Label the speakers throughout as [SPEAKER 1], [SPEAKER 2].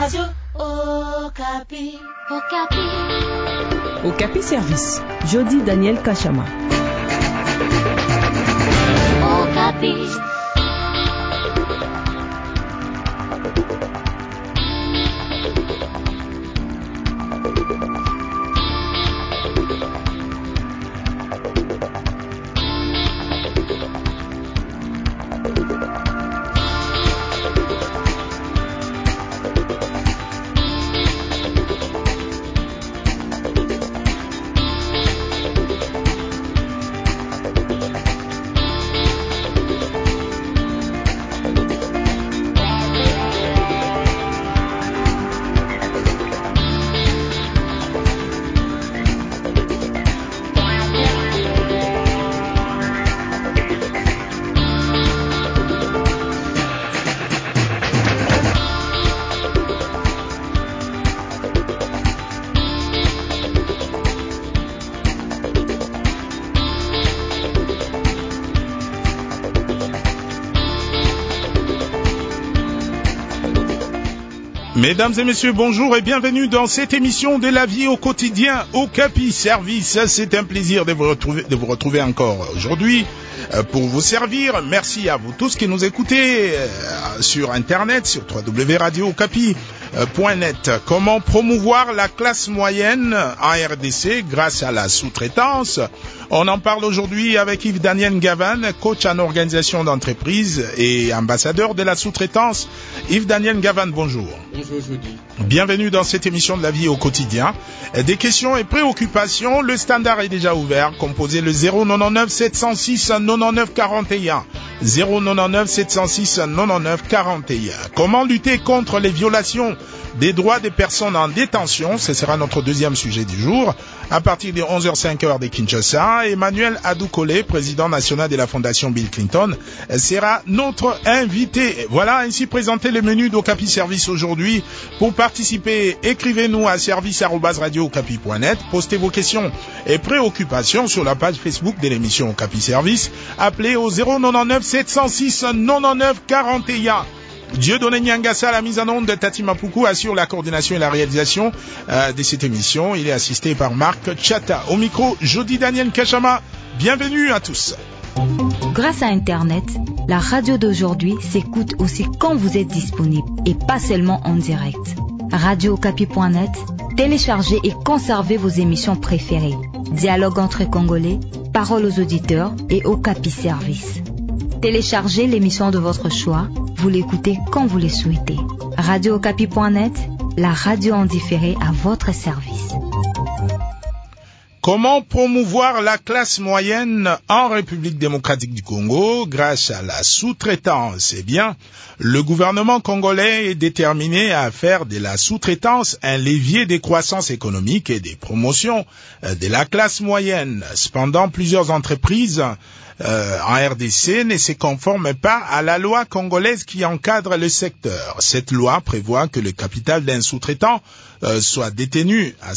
[SPEAKER 1] Radio Okapi.
[SPEAKER 2] Okapi Service. Jody Daniel Kachama.
[SPEAKER 1] Okapi.
[SPEAKER 3] Mesdames et messieurs, bonjour et bienvenue dans cette émission de la vie au quotidien Okapi Service. C'est un plaisir de vous retrouver encore aujourd'hui pour vous servir. Merci à vous tous qui nous écoutez sur Internet, sur www.radiookapi.net. Comment promouvoir la classe moyenne en RDC grâce à la sous-traitance? On en parle aujourd'hui avec Yves Daniel Gavan, coach en organisation d'entreprise et ambassadeur de la sous-traitance. Yves Daniel Gavan, bonjour.
[SPEAKER 4] Bonjour Jody.
[SPEAKER 3] Bienvenue dans cette émission de la vie au quotidien. Des questions et préoccupations, le standard est déjà ouvert. Composez le 099 706 99 41. 099 706 99 41. Comment lutter contre les violations des droits des personnes en détention? Ce sera notre deuxième sujet du jour. À partir de 11h05 de Kinshasa, Emmanuel Adoukole, président national de la Fondation Bill Clinton, sera notre invité. Voilà ainsi présenté le menu d'Okapi Service aujourd'hui. Pour participer, écrivez-nous à service@radiookapi.net. Postez vos questions et préoccupations sur la page Facebook de l'émission Okapi Service. Appelez au 099 706 99 41. Dieudonné Nyangasa, la mise en onde de Tati Mapuku, assure la coordination et la réalisation de cette émission. Il est assisté par Marc Chata. Au micro, Jody Daniel Kachama. Bienvenue à tous.
[SPEAKER 5] Grâce à Internet, la radio d'aujourd'hui s'écoute aussi quand vous êtes disponible et pas seulement en direct. RadioOkapi.net, téléchargez et conservez vos émissions préférées. Dialogue entre Congolais, paroles aux auditeurs et Okapi Service. Téléchargez l'émission de votre choix, vous l'écoutez quand vous le souhaitez. RadioOkapi.net, la radio en différé à votre service.
[SPEAKER 3] Comment promouvoir la classe moyenne en République démocratique du Congo grâce à la sous-traitance? Eh bien, le gouvernement congolais est déterminé à faire de la sous-traitance un levier de croissance économique et de promotion de la classe moyenne. Cependant, plusieurs entreprises en RDC ne se conforment pas à la loi congolaise qui encadre le secteur. Cette loi prévoit que le capital d'un sous-traitant soit détenu à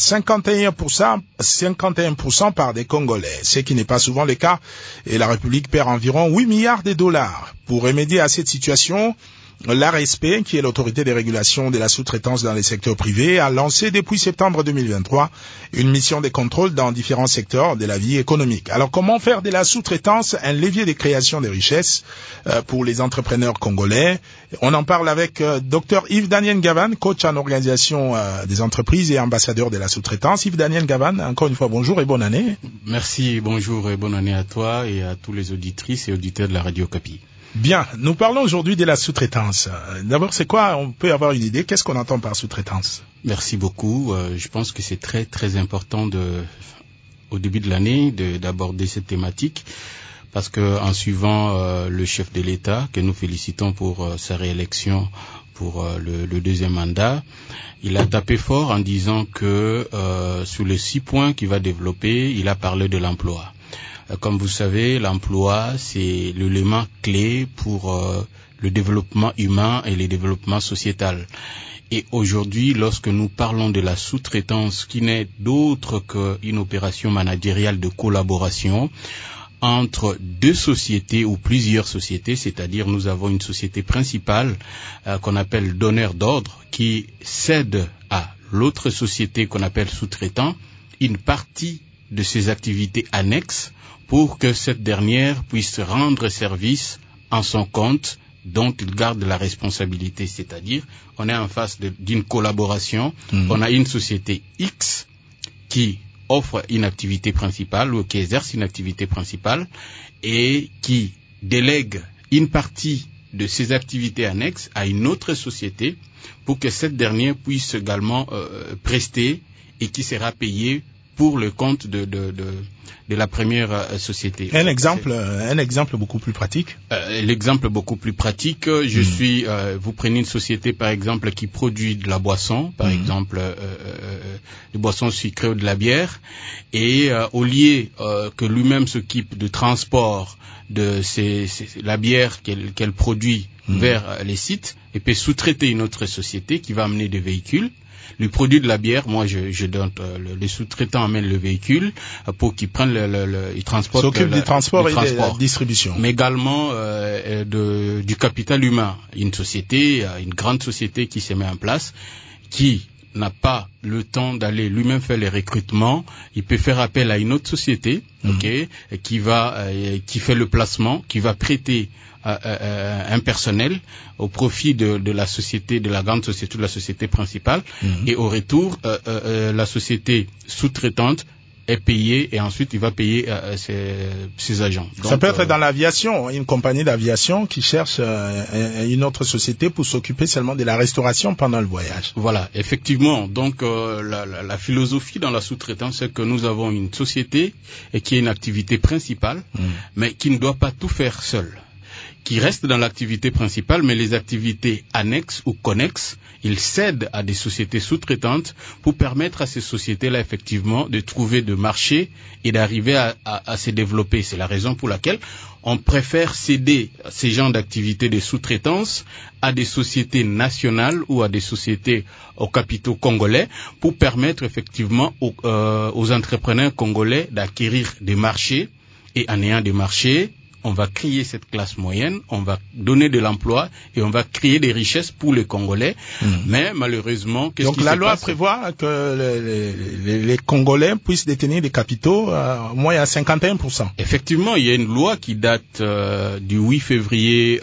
[SPEAKER 3] 51% par des Congolais, ce qui n'est pas souvent le cas, et la République perd environ 8 milliards de dollars. Pour remédier à cette situation, l'ARSP, qui est l'autorité de régulation de la sous-traitance dans les secteurs privés, a lancé depuis septembre 2023 une mission de contrôle dans différents secteurs de la vie économique. Alors, comment faire de la sous-traitance un levier de création de richesses pour les entrepreneurs congolais? On en parle avec Dr Yves Daniel Gavan, coach en organisation des entreprises et ambassadeur de la sous-traitance. Yves Daniel Gavan, encore une fois, bonjour et bonne année.
[SPEAKER 4] Merci, bonjour et bonne année à toi et à tous les auditrices et auditeurs de la Radio Okapi.
[SPEAKER 3] Bien, nous parlons aujourd'hui de la sous-traitance. D'abord, c'est quoi? On peut avoir une idée. Qu'est-ce qu'on entend par sous-traitance?
[SPEAKER 4] Merci beaucoup. Je pense que c'est très très important au début de l'année d'aborder cette thématique parce que en suivant le chef de l'État, que nous félicitons pour sa réélection pour le deuxième mandat, il a tapé fort en disant que sur les 6 points qu'il va développer, il a parlé de l'emploi. Comme vous savez, l'emploi, c'est l'élément clé pour le développement humain et le développement sociétal. Et aujourd'hui, lorsque nous parlons de la sous-traitance, qui n'est d'autre qu'une opération managériale de collaboration entre deux sociétés ou plusieurs sociétés, c'est-à-dire nous avons une société principale qu'on appelle donneur d'ordre qui cède à l'autre société qu'on appelle sous-traitant une partie de ses activités annexes pour que cette dernière puisse rendre service en son compte dont il garde la responsabilité. C'est-à-dire, on est en face d'une collaboration. On a une société X qui offre une activité principale ou qui exerce une activité principale et qui délègue une partie de ses activités annexes à une autre société pour que cette dernière puisse également prester et qui sera payée pour le compte de la première société.
[SPEAKER 3] Un exemple beaucoup plus pratique.
[SPEAKER 4] L'exemple beaucoup plus pratique, vous prenez une société par exemple qui produit de la boisson, par exemple des boissons sucrées ou de la bière, et au lieu que lui-même s'occupe du transport de la bière qu'elle produit vers les sites, et peut sous-traiter une autre société qui va amener des véhicules. Le produit de la bière, moi je donne le sous-traitant amène le véhicule pour qu'il prenne il transporte
[SPEAKER 3] s'occupe du transport et de la distribution.
[SPEAKER 4] Mais également du capital humain. Une grande société qui se met en place, qui n'a pas le temps d'aller lui-même faire les recrutements, il peut faire appel à une autre société, qui fait le placement, qui va prêter un personnel au profit de la société, de la grande société, de la société principale, et au retour, la société sous-traitante est payée et ensuite il va payer ses agents. Donc,
[SPEAKER 3] ça peut être dans l'aviation, une compagnie d'aviation qui cherche une autre société pour s'occuper seulement de la restauration pendant le voyage.
[SPEAKER 4] Voilà, effectivement. Donc la philosophie dans la sous-traitance, c'est que nous avons une société et qui a une activité principale, mais qui ne doit pas tout faire seule, qui reste dans l'activité principale, mais les activités annexes ou connexes, ils cèdent à des sociétés sous-traitantes pour permettre à ces sociétés-là, effectivement, de trouver de marché et d'arriver à se développer. C'est la raison pour laquelle on préfère céder ces genres d'activités de sous-traitance à des sociétés nationales ou à des sociétés aux capitaux congolais pour permettre, effectivement, aux entrepreneurs congolais d'acquérir des marchés, et en ayant des marchés, on va créer cette classe moyenne, on va donner de l'emploi et on va créer des richesses pour les Congolais. Mais malheureusement,
[SPEAKER 3] donc la loi prévoit que les Congolais puissent détenir des capitaux au moins à 51%.
[SPEAKER 4] Effectivement, il y a une loi qui date du 8 février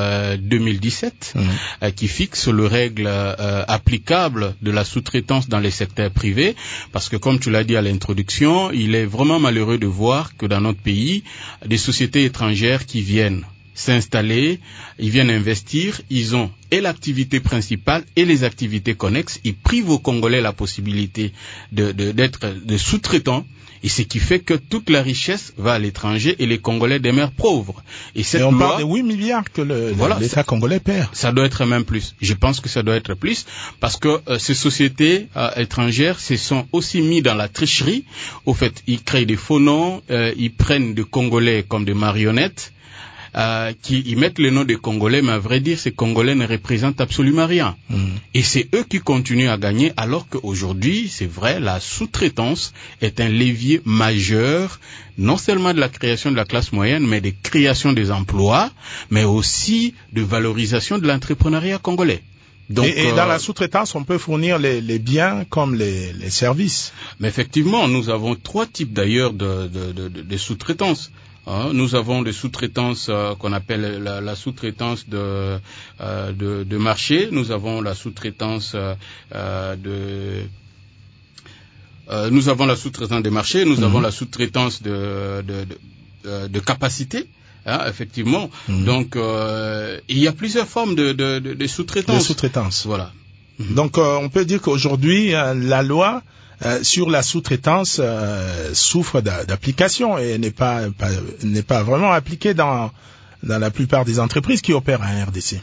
[SPEAKER 4] 2017 qui fixe les règles applicables de la sous-traitance dans les secteurs privés, parce que comme tu l'as dit à l'introduction, il est vraiment malheureux de voir que dans notre pays, des sociétés étrangères qui viennent s'installer, ils viennent investir, ils ont et l'activité principale et les activités connexes, ils privent aux Congolais la possibilité d'être des sous-traitants, et ce qui fait que toute la richesse va à l'étranger et les Congolais demeurent pauvres. Et
[SPEAKER 3] on parle de 8 milliards que l'État congolais perd.
[SPEAKER 4] Ça doit être même plus. Je pense que ça doit être plus, parce que ces sociétés étrangères se sont aussi mis dans la tricherie. Au fait, ils créent des faux noms, ils prennent des Congolais comme des marionnettes, ils mettent le nom des Congolais, mais à vrai dire, ces Congolais ne représentent absolument rien. Et c'est eux qui continuent à gagner, alors qu'aujourd'hui, c'est vrai, la sous-traitance est un levier majeur, non seulement de la création de la classe moyenne, mais de création des emplois, mais aussi de valorisation de l'entrepreneuriat congolais. Donc,
[SPEAKER 3] et dans la sous-traitance, on peut fournir les biens comme les services.
[SPEAKER 4] Mais effectivement, nous avons 3 types d'ailleurs de sous-traitance. Nous avons des sous-traitances qu'on appelle la sous-traitance de marché. Nous avons la sous-traitance nous avons la sous-traitance des marchés. Nous avons la sous-traitance de capacité. Effectivement. Donc il y a plusieurs formes de sous-traitance.
[SPEAKER 3] De sous-traitance.
[SPEAKER 4] Voilà.
[SPEAKER 3] Donc on peut dire qu'aujourd'hui la loi sur la sous-traitance souffre d'application et n'est pas vraiment appliquée dans la plupart des entreprises qui opèrent en RDC.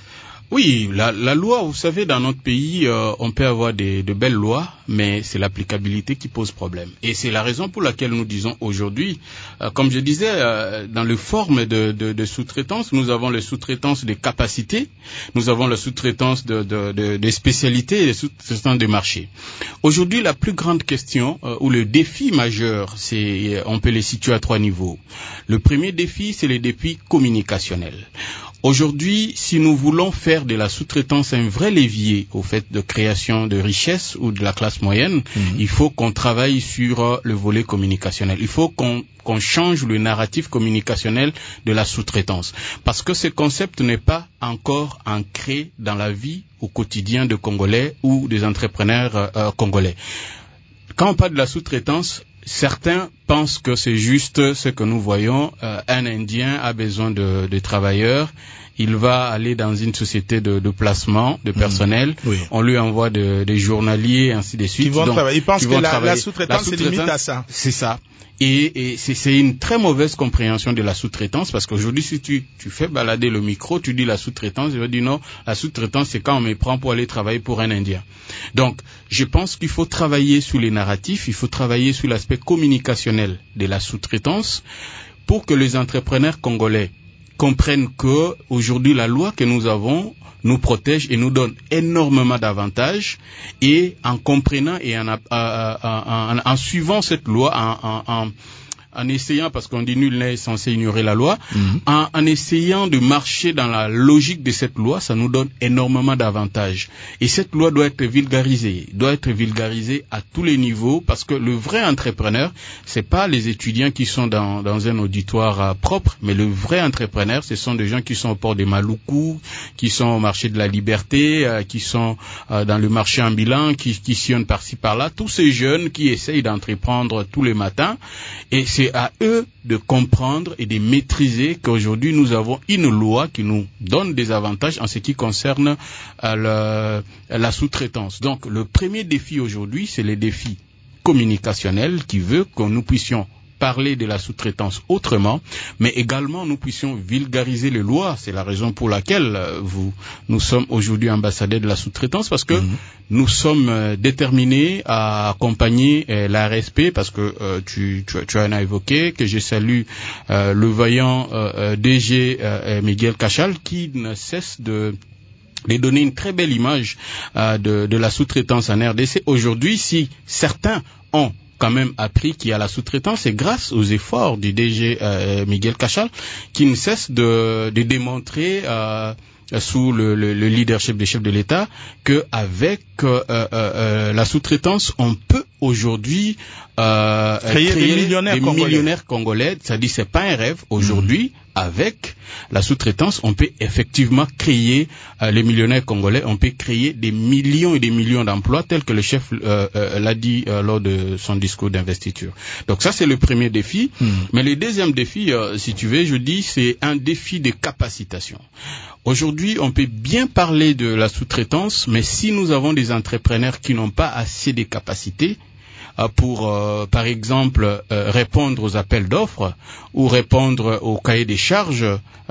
[SPEAKER 4] Oui, la loi, vous savez, dans notre pays, on peut avoir de belles lois, mais c'est l'applicabilité qui pose problème. Et c'est la raison pour laquelle nous disons aujourd'hui, comme je disais, dans les formes de sous-traitance, nous avons les sous-traitances de capacité, nous avons la sous-traitance de spécialité et les sous-traitances de marché. Aujourd'hui, la plus grande question ou le défi majeur, on peut les situer à 3 niveaux. Le premier défi, c'est le défi communicationnel. Aujourd'hui, si nous voulons faire de la sous-traitance un vrai levier au fait de création de richesse ou de la classe moyenne, il faut qu'on travaille sur le volet communicationnel. Il faut qu'on change le narratif communicationnel de la sous-traitance. Parce que ce concept n'est pas encore ancré dans la vie au quotidien de Congolais ou des entrepreneurs congolais. Quand on parle de la sous-traitance, certains pensent que c'est juste ce que nous voyons. Un Indien a besoin de travailleurs. Il va aller dans une société de placement de personnel. Oui. On lui envoie des journaliers, ainsi de suite.
[SPEAKER 3] Ils vont travailler. Ils pensent que la sous-traitance se limite à ça.
[SPEAKER 4] C'est ça. Et c'est une très mauvaise compréhension de la sous-traitance, parce qu'aujourd'hui, si tu fais balader le micro, tu dis la sous-traitance, je vais dire non, la sous-traitance, c'est quand on me prend pour aller travailler pour un Indien. Donc, je pense qu'il faut travailler sur les narratifs, il faut travailler sur l'aspect communicationnel de la sous-traitance pour que les entrepreneurs congolais comprennent que aujourd'hui, la loi que nous avons nous protège et nous donne énormément d'avantages, et en comprenant et en suivant cette loi, en essayant, parce qu'on dit nul n'est censé ignorer la loi, en essayant de marcher dans la logique de cette loi, ça nous donne énormément d'avantages. Et cette loi doit être vulgarisée à tous les niveaux, parce que le vrai entrepreneur, c'est pas les étudiants qui sont dans un auditoire propre, mais le vrai entrepreneur, ce sont des gens qui sont au port des Maluku, qui sont au marché de la Liberté, qui sont dans le marché ambulant, qui sillonnent par-ci par-là, tous ces jeunes qui essayent d'entreprendre tous les matins, et c'est à eux de comprendre et de maîtriser qu'aujourd'hui nous avons une loi qui nous donne des avantages en ce qui concerne la sous-traitance. Donc le premier défi aujourd'hui, c'est le défi communicationnel qui veut que nous puissions parler de la sous-traitance autrement, mais également nous puissions vulgariser les lois. C'est la raison pour laquelle nous sommes aujourd'hui ambassadeurs de la sous-traitance, parce que nous sommes déterminés à accompagner l'ARSP, parce que tu en as évoqué, que je salue le vaillant DG Miguel Cachal, qui ne cesse de donner une très belle image de la sous-traitance en RDC. Aujourd'hui, si certains ont quand même appris qu'il y a la sous-traitance, c'est grâce aux efforts du DG Miguel Cachal, qui ne cesse de démontrer sous le leadership des chefs de l'État que avec la sous-traitance, on peut aujourd'hui créer des millionnaires congolais. C'est-à-dire, c'est pas un rêve. Aujourd'hui, avec la sous-traitance, on peut effectivement créer les millionnaires congolais, on peut créer des millions et des millions d'emplois, tel que le chef l'a dit lors de son discours d'investiture. Donc ça, c'est le premier défi. Mais le deuxième défi, si tu veux, je dis, c'est un défi de capacitation. Aujourd'hui, on peut bien parler de la sous-traitance, mais si nous avons des entrepreneurs qui n'ont pas assez de capacités pour, par exemple, répondre aux appels d'offres ou répondre aux cahiers des charges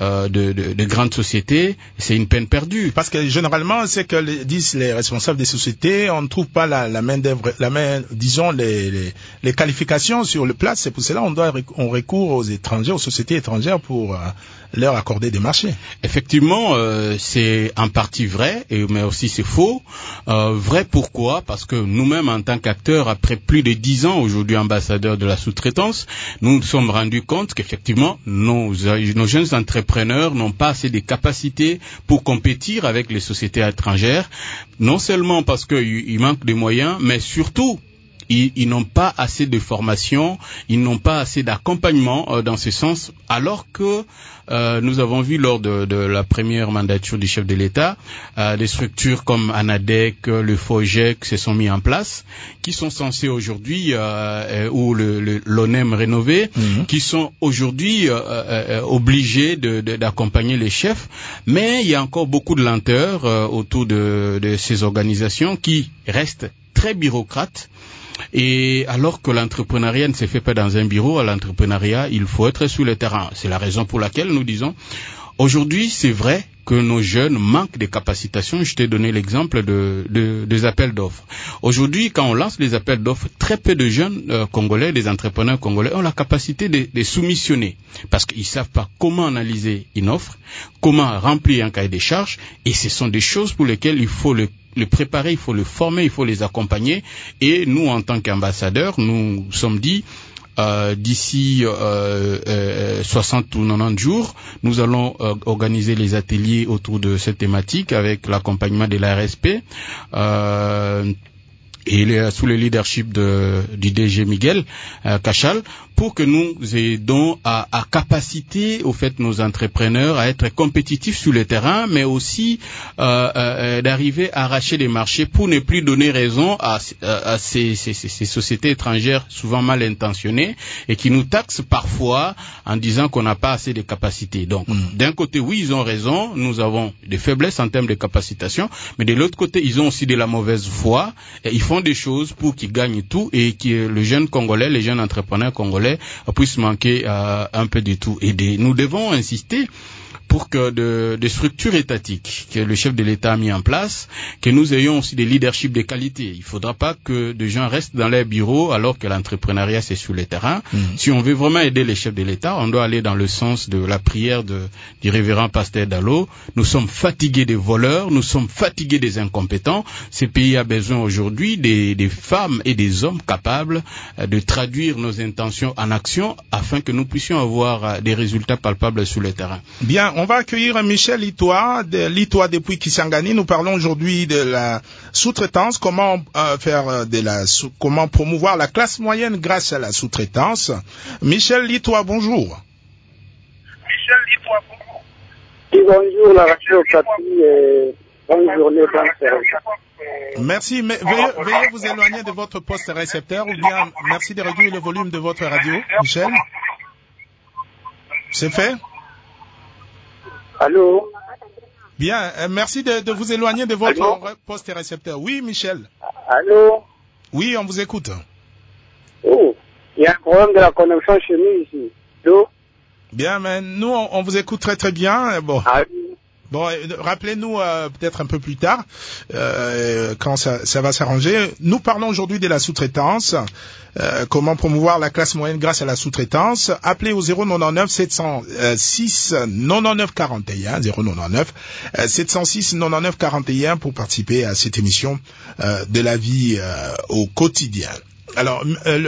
[SPEAKER 4] de grandes sociétés, c'est une peine perdue.
[SPEAKER 3] Parce que généralement, c'est que disent les responsables des sociétés, on ne trouve pas la main d'œuvre, disons les qualifications sur le place. C'est pour cela on recourt aux étrangers, aux sociétés étrangères pour leur accorder des marchés.
[SPEAKER 4] Effectivement, c'est en partie vrai, mais aussi c'est faux. Vrai pourquoi? Parce que nous-mêmes, en tant qu'acteurs, après plus de 10 ans aujourd'hui ambassadeurs de la sous-traitance, nous nous sommes rendus compte qu'effectivement nos jeunes entrepreneurs n'ont pas assez de capacités pour compétir avec les sociétés étrangères, non seulement parce qu'il manque de moyens, mais surtout ils n'ont pas assez de formation, ils n'ont pas assez d'accompagnement dans ce sens, alors que nous avons vu lors de la première mandature du chef de l'État, des structures comme ANADEC, le FOGEC se sont mis en place, qui sont censés aujourd'hui, ou l'ONEM rénové, qui sont aujourd'hui obligés d'accompagner les chefs, mais il y a encore beaucoup de lenteur autour de ces organisations qui restent très bureaucrates. Et alors que l'entrepreneuriat ne se fait pas dans un bureau, à l'entrepreneuriat, il faut être sur le terrain. C'est la raison pour laquelle nous disons, aujourd'hui, c'est vrai que nos jeunes manquent de capacitation. Je t'ai donné l'exemple des appels d'offres. Aujourd'hui, quand on lance les appels d'offres, très peu de jeunes congolais, des entrepreneurs congolais, ont la capacité de soumissionner parce qu'ils savent pas comment analyser une offre, comment remplir un cahier des charges, et ce sont des choses pour lesquelles il faut le préparer, il faut le former, il faut les accompagner. Et nous, en tant qu'ambassadeurs, nous sommes dit d'ici 60 ou 90 jours, nous allons organiser les ateliers autour de cette thématique avec l'accompagnement de l'ARSP et sous le leadership du DG Miguel Cachal, pour que nous aidons à capaciter au fait nos entrepreneurs à être compétitifs sur le terrain, mais aussi d'arriver à arracher des marchés pour ne plus donner raison à ces sociétés étrangères souvent mal intentionnées et qui nous taxent parfois en disant qu'on n'a pas assez de capacités. Donc, d'un côté, oui, ils ont raison, nous avons des faiblesses en termes de capacitation, mais de l'autre côté, ils ont aussi de la mauvaise foi et ils font des choses pour qu'ils gagnent tout et que le jeune Congolais, les jeunes entrepreneurs congolais puissent manquer un peu de tout. Et nous devons insister pour que des structures étatiques que le chef de l'État a mis en place, que nous ayons aussi des leaderships de qualité. Il ne faudra pas que des gens restent dans leur bureau alors que l'entrepreneuriat c'est sur le terrain. Si on veut vraiment aider les chefs de l'État, on doit aller dans le sens de la prière du révérend pasteur Dallo. Nous sommes fatigués des voleurs, nous sommes fatigués des incompétents. Ce pays a besoin aujourd'hui des femmes et des hommes capables de traduire nos intentions en action afin que nous puissions avoir des résultats palpables sur le terrain.
[SPEAKER 3] Bien, on va accueillir Michel Litois depuis Kisangani. Nous parlons aujourd'hui de la sous-traitance, comment comment promouvoir la classe moyenne grâce à la sous-traitance. Michel Litois, bonjour.
[SPEAKER 6] Oui, bonjour, la radio Okapi, bonne journée, bonne service.
[SPEAKER 3] Merci, mais veuillez vous éloigner de votre poste récepteur ou bien merci de réduire le volume de votre radio, Michel. C'est fait?
[SPEAKER 6] Allô?
[SPEAKER 3] Bien, merci de vous éloigner de votre poste récepteur. Oui, Michel.
[SPEAKER 6] Allô?
[SPEAKER 3] Oui, on vous écoute.
[SPEAKER 6] Oh, il y a un problème de la connexion chez nous ici. Allô?
[SPEAKER 3] Bien, mais nous, on vous écoute très très bien. Bon.
[SPEAKER 6] Ah oui.
[SPEAKER 3] Bon, rappelez-nous peut-être un peu plus tard quand ça va s'arranger. Nous parlons aujourd'hui de la sous-traitance. Comment promouvoir la classe moyenne grâce à la sous-traitance. Appelez au 099 706 99 41 099 706 99 41 pour participer à cette émission de la vie au quotidien. Alors,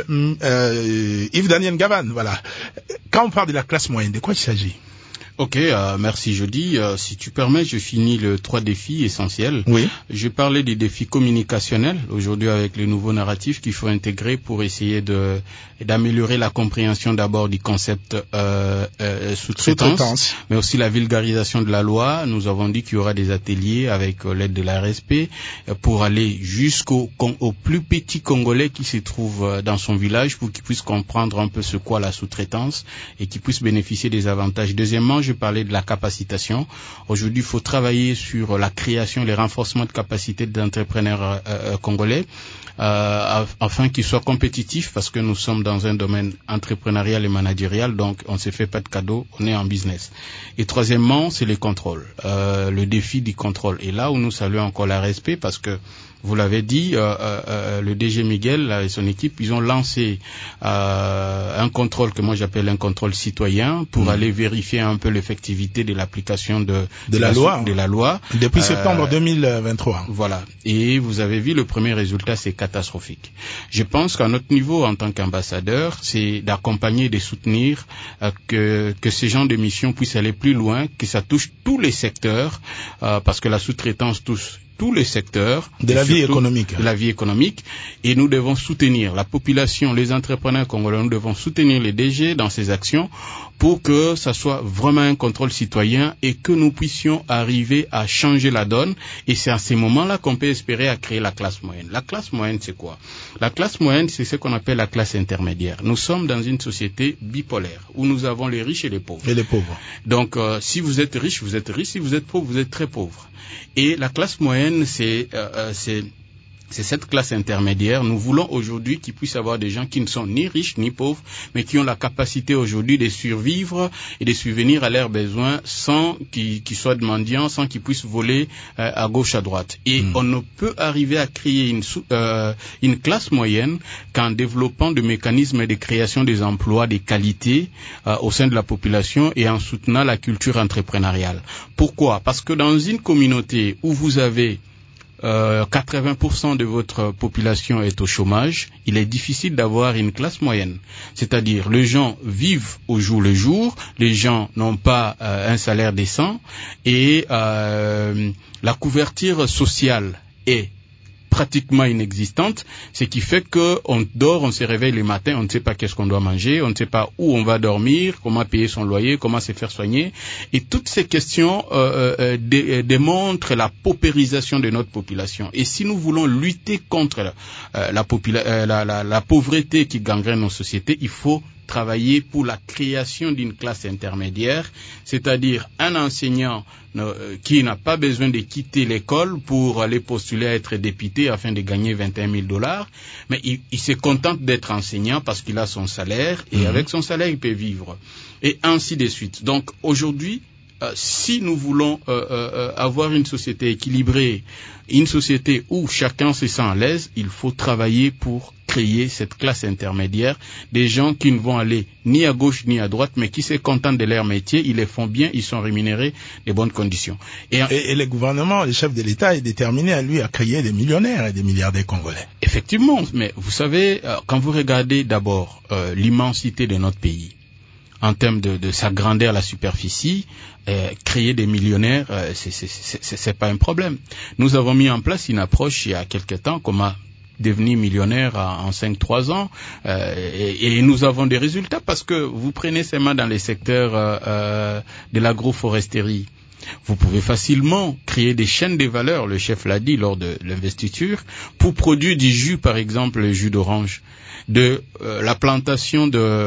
[SPEAKER 3] Yves Daniel Gavan, voilà. Quand on parle de la classe moyenne, de quoi il s'agit?
[SPEAKER 4] Ok, merci Jody. Si tu permets, je finis le 3 défis essentiels.
[SPEAKER 3] Oui.
[SPEAKER 4] Je parlais des défis communicationnels aujourd'hui avec les nouveaux narratifs qu'il faut intégrer pour essayer d'améliorer la compréhension d'abord du concept sous-traitance, mais aussi la vulgarisation de la loi. Nous avons dit qu'il y aura des ateliers avec l'aide de la RSP pour aller jusqu'au plus petit Congolais qui se trouve dans son village pour qu'il puisse comprendre un peu ce qu'est la sous-traitance et qu'il puisse bénéficier des avantages. Deuxièmement, je parlais de la capacitation. Aujourd'hui, il faut travailler sur la création, les renforcements de capacités des entrepreneurs congolais afin qu'ils soient compétitifs parce que nous sommes dans un domaine entrepreneurial et managérial, donc on ne se fait pas de cadeaux, on est en business. Et troisièmement, c'est les contrôles, le défi du contrôle. Et là où nous saluons encore la RSP parce que vous l'avez dit, le DG Miguel et son équipe, ils ont lancé un contrôle que moi j'appelle un contrôle citoyen pour aller vérifier un peu l'effectivité de l'application de la loi.
[SPEAKER 3] Depuis septembre 2023.
[SPEAKER 4] Voilà. Et vous avez vu, le premier résultat, c'est catastrophique. Je pense qu'à notre niveau, en tant qu'ambassadeur, c'est d'accompagner et de soutenir que ces genres de missions puissent aller plus loin, que ça touche tous les secteurs, parce que la sous-traitance touche tous les secteurs
[SPEAKER 3] de la vie économique.
[SPEAKER 4] De la vie économique. Et nous devons soutenir la population, les entrepreneurs congolais, nous devons soutenir les DG dans ces actions pour que ça soit vraiment un contrôle citoyen et que nous puissions arriver à changer la donne. Et c'est à ces moments-là qu'on peut espérer à créer la classe moyenne. La classe moyenne, c'est quoi? La classe moyenne, c'est ce qu'on appelle la classe intermédiaire. Nous sommes dans une société bipolaire où nous avons les riches et les pauvres.
[SPEAKER 3] Et les pauvres.
[SPEAKER 4] Donc, si vous êtes riche, vous êtes riche. Si vous êtes pauvre, vous êtes très pauvre. Et la classe moyenne, c'est C'est cette classe intermédiaire. Nous voulons aujourd'hui qu'il puisse y avoir des gens qui ne sont ni riches ni pauvres, mais qui ont la capacité aujourd'hui de survivre et de subvenir à leurs besoins sans qu'ils soient mendiants, sans qu'ils puissent voler à gauche, à droite. Et on ne peut arriver à créer une classe moyenne qu'en développant des mécanismes de création des emplois de qualité au sein de la population et en soutenant la culture entrepreneuriale. Pourquoi? Parce que dans une communauté où vous avez 80% de votre population est au chômage, il est difficile d'avoir une classe moyenne. C'est-à-dire, les gens vivent au jour le jour, les gens n'ont pas un salaire décent et la couverture sociale est pratiquement inexistante, ce qui fait que on dort, on se réveille le matin, on ne sait pas qu'est-ce qu'on doit manger, on ne sait pas où on va dormir, comment payer son loyer, comment se faire soigner, et toutes ces questions démontrent la paupérisation de notre population. Et si nous voulons lutter contre la pauvreté qui gangrène nos sociétés, il faut travailler pour la création d'une classe intermédiaire, c'est-à-dire un enseignant qui n'a pas besoin de quitter l'école pour aller postuler à être député afin de gagner $21,000, mais il se contente d'être enseignant parce qu'il a son salaire et avec son salaire il peut vivre, et ainsi de suite. Donc aujourd'hui, si nous voulons avoir une société équilibrée, une société où chacun se sent à l'aise, il faut travailler pour créer cette classe intermédiaire, des gens qui ne vont aller ni à gauche ni à droite, mais qui se contentent de leur métier, ils les font bien, ils sont rémunérés de bonnes conditions.
[SPEAKER 3] Et le gouvernement, le chef de l'État est déterminé à créer des millionnaires et des milliardaires congolais.
[SPEAKER 4] Effectivement, mais vous savez, quand vous regardez d'abord l'immensité de notre pays, en termes de sa grandeur à la superficie, créer des millionnaires, c'est pas un problème. Nous avons mis en place une approche il y a quelque temps, comment devenir millionnaire en 5-3 ans, et nous avons des résultats parce que vous prenez seulement dans les secteurs de l'agroforesterie. Vous pouvez facilement créer des chaînes de valeur, le chef l'a dit lors de l'investiture, pour produire du jus, par exemple le jus d'orange, de la plantation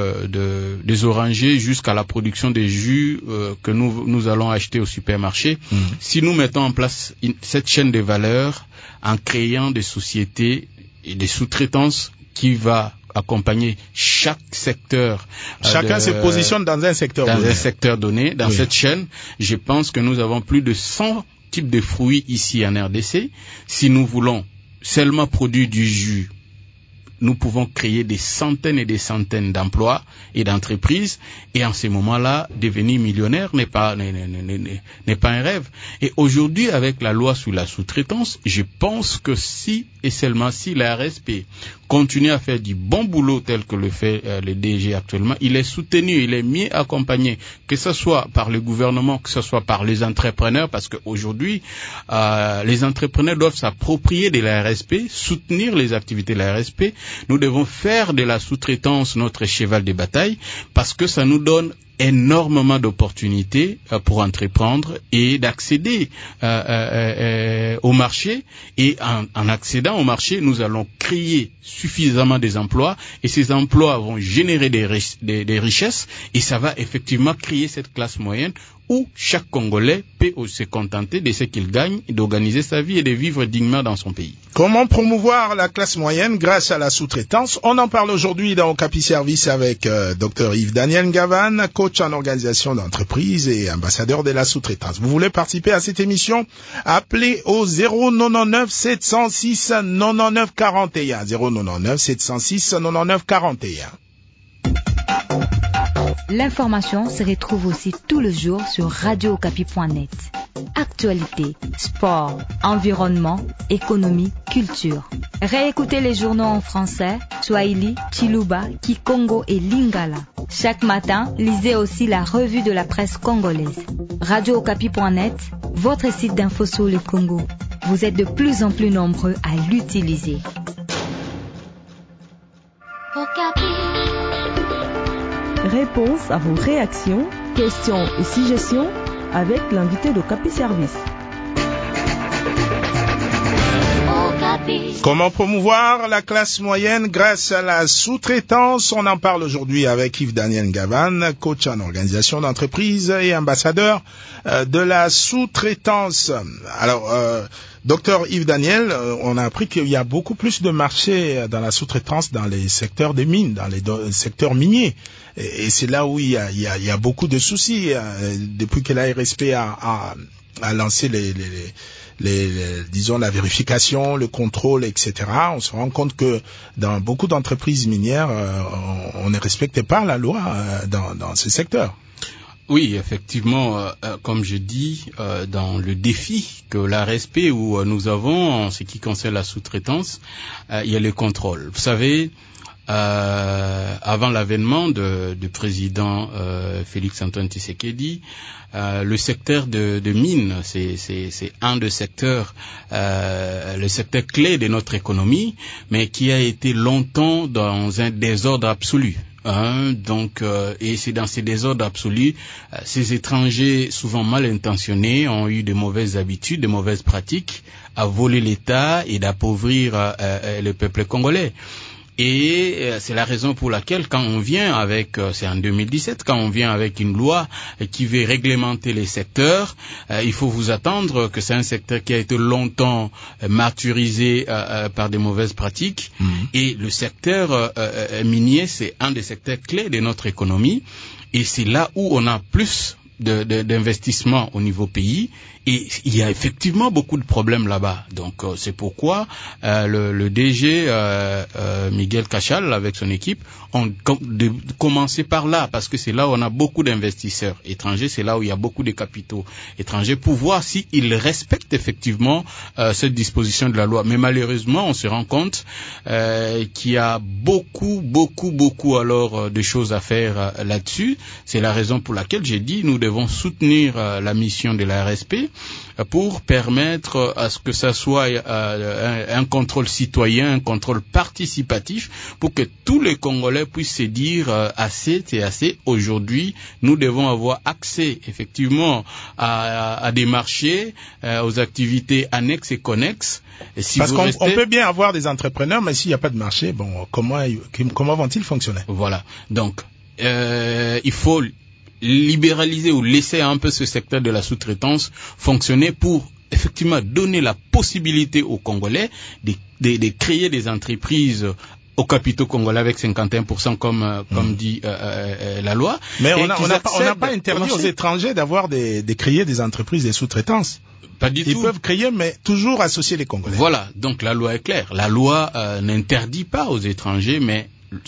[SPEAKER 4] des orangers jusqu'à la production des jus que nous allons acheter au supermarché. Si nous mettons en place cette chaîne de valeur en créant des sociétés et des sous-traitances qui va accompagner chaque secteur.
[SPEAKER 3] Chacun se positionne dans un secteur donné.
[SPEAKER 4] Dans un secteur donné, dans cette chaîne, je pense que nous avons plus de 100 types de fruits ici en RDC. Si nous voulons seulement produire du jus, nous pouvons créer des centaines et des centaines d'emplois et d'entreprises, et en ce moment-là, devenir millionnaire n'est pas un rêve. Et aujourd'hui, avec la loi sur la sous-traitance, je pense que si et seulement si la RSP continue à faire du bon boulot tel que le fait le DG actuellement, il est soutenu, il est mieux accompagné, que ce soit par le gouvernement, que ce soit par les entrepreneurs, parce qu'aujourd'hui, les entrepreneurs doivent s'approprier de la RSP, soutenir les activités de la RSP. Nous devons faire de la sous-traitance notre cheval de bataille parce que ça nous donne énormément d'opportunités pour entreprendre et d'accéder au marché. Et en accédant au marché, nous allons créer suffisamment des emplois et ces emplois vont générer des richesses et ça va effectivement créer cette classe moyenne où chaque Congolais peut se contenter de ce qu'il gagne, d'organiser sa vie et de vivre dignement dans son pays.
[SPEAKER 3] Comment promouvoir la classe moyenne grâce à la sous-traitance? On en parle aujourd'hui dans Okapi Service avec Dr Yves Daniel Ngavan, coach en organisation d'entreprise et ambassadeur de la sous-traitance. Vous voulez participer à cette émission? Appelez au 099 706 99 41. 099 706 99 41.
[SPEAKER 5] L'information se retrouve aussi tout le jour sur radiookapi.net. Actualité, sport, environnement, économie, culture. Réécoutez les journaux en français, Swahili, Chiluba, Kikongo et Lingala. Chaque matin, lisez aussi la revue de la presse congolaise. radiookapi.net, votre site d'info sur le Congo. Vous êtes de plus en plus nombreux à l'utiliser.
[SPEAKER 1] Okapi.
[SPEAKER 2] Réponse à vos réactions, questions et suggestions avec l'invité d'Okapi Service.
[SPEAKER 1] Okapi.
[SPEAKER 3] Comment promouvoir la classe moyenne grâce à la sous-traitance? On en parle aujourd'hui avec Yves-Daniel Ngavan, coach en organisation d'entreprise et ambassadeur de la sous-traitance. Alors, docteur Yves-Daniel, on a appris qu'il y a beaucoup plus de marché dans la sous-traitance dans les secteurs des mines, dans les secteurs miniers. Et c'est là où il y a beaucoup de soucis. Depuis que la RSP a lancé disons la vérification, le contrôle, etc. On se rend compte que dans beaucoup d'entreprises minières, on ne respecte pas la loi dans ce secteur.
[SPEAKER 4] Oui, effectivement, comme je dis, dans le défi que la RSP où nous avons en ce qui concerne la sous-traitance, il y a le contrôle. Vous savez, avant l'avènement du président Félix-Antoine Tshisekedi, le secteur de mines, c'est un des secteurs, le secteur clé de notre économie, mais qui a été longtemps dans un désordre absolu. Et c'est dans ces désordres absolus, ces étrangers souvent mal intentionnés ont eu de mauvaises habitudes, de mauvaises pratiques à voler l'État et d'appauvrir le peuple congolais. Et c'est la raison pour laquelle quand on vient avec, c'est en 2017, quand on vient avec une loi qui veut réglementer les secteurs, il faut vous attendre que c'est un secteur qui a été longtemps martyrisé par des mauvaises pratiques. Et le secteur minier, c'est un des secteurs clés de notre économie. Et c'est là où on a plus d'investissement au niveau pays, et il y a effectivement beaucoup de problèmes là-bas. Donc c'est pourquoi le DG Miguel Cachal avec son équipe ont commencé par là, parce que c'est là où on a beaucoup d'investisseurs étrangers, c'est là où il y a beaucoup de capitaux étrangers, pour voir s'ils respectent effectivement cette disposition de la loi. Mais malheureusement, on se rend compte qu'il y a beaucoup alors de choses à faire là-dessus. C'est la raison pour laquelle j'ai dit nous devons soutenir la mission de la RSP pour permettre à ce que ça soit un contrôle citoyen, un contrôle participatif, pour que tous les Congolais puissent se dire assez, c'est assez. Aujourd'hui, nous devons avoir accès effectivement à des marchés, aux activités annexes et connexes. Et si
[SPEAKER 3] parce qu'on
[SPEAKER 4] restez...
[SPEAKER 3] peut bien avoir des entrepreneurs, mais s'il n'y a pas de marché, bon, comment vont-ils fonctionner? Voilà.
[SPEAKER 4] Donc, il faut libéraliser ou laisser un peu ce secteur de la sous-traitance fonctionner pour effectivement donner la possibilité aux Congolais de créer des entreprises au capitaux congolais avec 51% comme dit la loi.
[SPEAKER 3] Mais on n'a pas interdit aux étrangers de créer des entreprises de sous-traitance.
[SPEAKER 4] Pas du tout.
[SPEAKER 3] Ils peuvent créer, mais toujours associer les Congolais.
[SPEAKER 4] Voilà, donc la loi est claire. La loi n'interdit pas aux étrangers, mais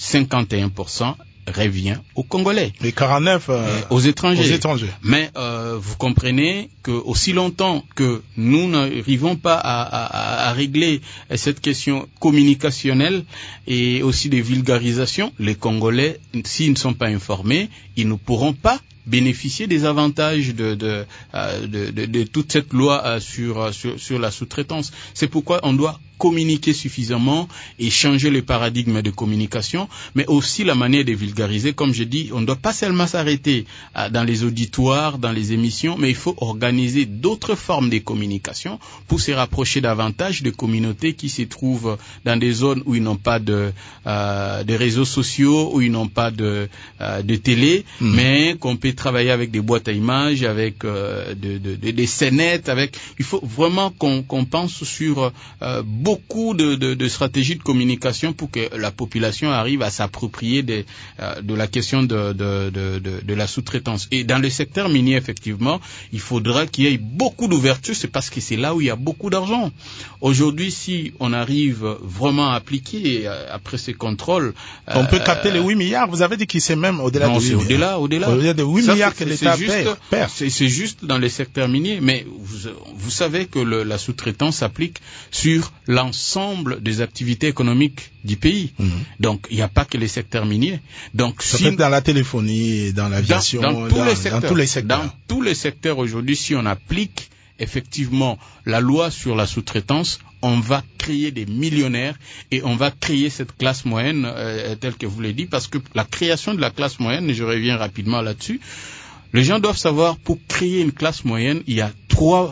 [SPEAKER 4] 51% revient aux Congolais.
[SPEAKER 3] Les 49
[SPEAKER 4] aux étrangers. Mais vous comprenez que aussi longtemps que nous n'arrivons pas à régler cette question communicationnelle et aussi de vulgarisation, les Congolais, s'ils ne sont pas informés, ils ne pourront pas bénéficier des avantages de toute cette loi sur la sous-traitance. C'est pourquoi on doit communiquer suffisamment et changer le paradigme de communication, mais aussi la manière de vulgariser. Comme je dis, on ne doit pas seulement s'arrêter dans les auditoires, dans les émissions, mais il faut organiser d'autres formes de communication pour se rapprocher davantage de communautés qui se trouvent dans des zones où ils n'ont pas de réseaux sociaux, où ils n'ont pas de télé, mais qu'on peut travailler avec des boîtes à images, avec des scénettes, il faut vraiment qu'on pense sur beaucoup de stratégies de communication pour que la population arrive à s'approprier de la question de la sous-traitance. Et dans le secteur minier, effectivement, il faudra qu'il y ait beaucoup d'ouverture, c'est parce que c'est là où il y a beaucoup d'argent. Aujourd'hui, si on arrive vraiment à appliquer après ces contrôles...
[SPEAKER 3] on peut capter les 8 milliards, vous avez dit qu'il c'est même au-delà de 8 milliards.
[SPEAKER 4] Au-delà
[SPEAKER 3] de 8 milliards que l'État perd.
[SPEAKER 4] C'est juste dans les secteurs miniers, mais vous savez que la sous-traitance s'applique sur l'ensemble des activités économiques du pays. Donc, il n'y a pas que les secteurs miniers. Donc,
[SPEAKER 3] ça peut être dans la téléphonie, dans l'aviation, dans tous les secteurs.
[SPEAKER 4] Dans tous les secteurs aujourd'hui, si on applique effectivement la loi sur la sous-traitance, on va créer des millionnaires et on va créer cette classe moyenne telle que vous l'avez dit, parce que la création de la classe moyenne, et je reviens rapidement là-dessus, les gens doivent savoir, pour créer une classe moyenne, il y a trois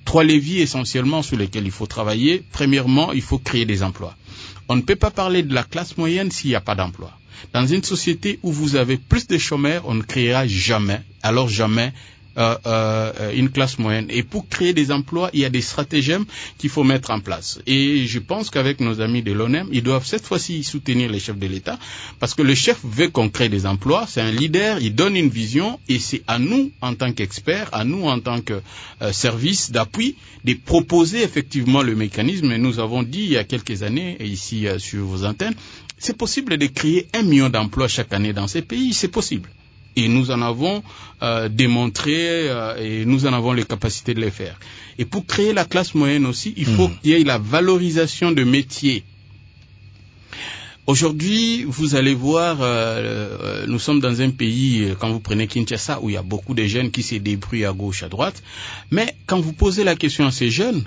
[SPEAKER 4] 3 leviers essentiellement sur lesquels il faut travailler. Premièrement, il faut créer des emplois. On ne peut pas parler de la classe moyenne s'il n'y a pas d'emploi. Dans une société où vous avez plus de chômeurs, on ne créera jamais, une classe moyenne. Et pour créer des emplois, il y a des stratagèmes qu'il faut mettre en place. Et je pense qu'avec nos amis de l'ONEM, ils doivent cette fois-ci soutenir les chefs de l'État, parce que le chef veut qu'on crée des emplois, c'est un leader, il donne une vision, et c'est à nous, en tant qu'experts, à nous, en tant que service d'appui, de proposer effectivement le mécanisme. Et nous avons dit il y a quelques années, ici sur vos antennes, c'est possible de créer 1 million d'emplois chaque année dans ces pays, c'est possible. Et nous en avons démontré et nous en avons les capacités de les faire. Et pour créer la classe moyenne aussi, il faut qu'il y ait la valorisation de métiers. Aujourd'hui, vous allez voir, nous sommes dans un pays, quand vous prenez Kinshasa, où il y a beaucoup de jeunes qui se débrouillent à gauche, à droite. Mais quand vous posez la question à ces jeunes,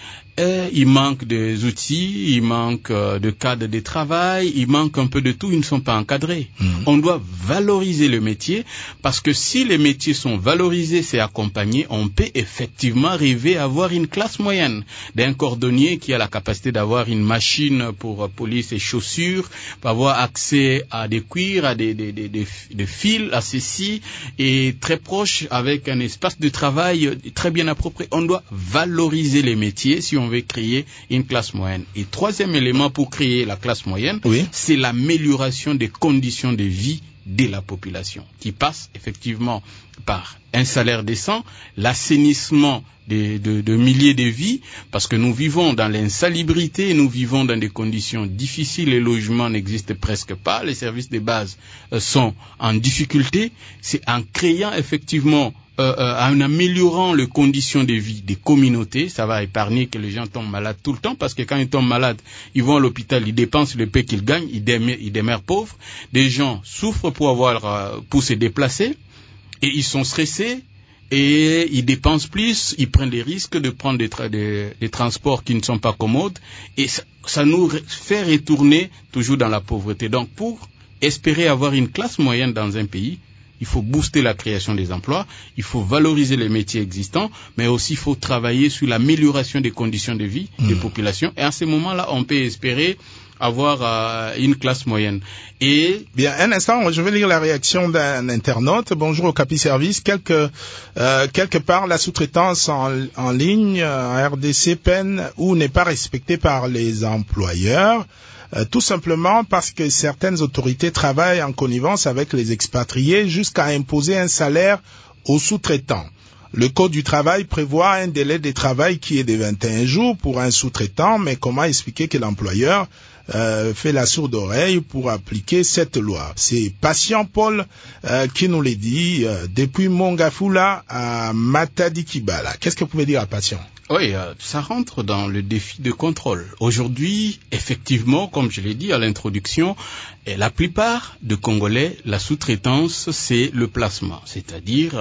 [SPEAKER 4] il manque des outils, il manque de cadres de travail, il manque un peu de tout, ils ne sont pas encadrés. On doit valoriser le métier, parce que si les métiers sont valorisés, c'est accompagné, on peut effectivement rêver à avoir une classe moyenne d'un cordonnier qui a la capacité d'avoir une machine pour polir ses chaussures, pour avoir accès à des cuirs, à des fils, à ceci, et très proche avec un espace de travail très bien approprié. On doit valoriser les métiers si on veut créer une classe moyenne. Et troisième élément pour créer la classe moyenne, c'est l'amélioration des conditions de vie de la population, qui passe effectivement par un salaire décent, l'assainissement de milliers de vies, parce que nous vivons dans l'insalubrité, nous vivons dans des conditions difficiles, les logements n'existent presque pas, les services de base sont en difficulté. C'est en créant effectivement en améliorant les conditions de vie des communautés, ça va épargner que les gens tombent malades tout le temps, parce que quand ils tombent malades, ils vont à l'hôpital, ils dépensent le peu qu'ils gagnent, ils demeurent pauvres. Des gens souffrent pour se déplacer, et ils sont stressés, et ils dépensent plus, ils prennent des risques de prendre des transports qui ne sont pas commodes, et ça nous fait retourner toujours dans la pauvreté. Donc pour espérer avoir une classe moyenne dans un pays, il faut booster la création des emplois, il faut valoriser les métiers existants, mais aussi il faut travailler sur l'amélioration des conditions de vie des populations. Et à ce moment-là, on peut espérer avoir une classe moyenne. Et
[SPEAKER 3] bien, un instant, je vais lire la réaction d'un internaute. Bonjour au Capi Service. Quelque part, la sous-traitance en ligne en RDC peine ou n'est pas respectée par les employeurs. Tout simplement parce que certaines autorités travaillent en connivence avec les expatriés jusqu'à imposer un salaire aux sous-traitants. Le Code du travail prévoit un délai de travail qui est de 21 jours pour un sous-traitant, mais comment expliquer que l'employeur fait la sourde oreille pour appliquer cette loi? C'est Patient Paul qui nous le dit depuis Mongafula à Matadi-Kibala. Qu'est-ce que vous pouvez dire à Patient?
[SPEAKER 4] Oui, ça rentre dans le défi de contrôle. Aujourd'hui, effectivement, comme je l'ai dit à l'introduction, la plupart des Congolais, la sous-traitance, c'est le placement, c'est-à-dire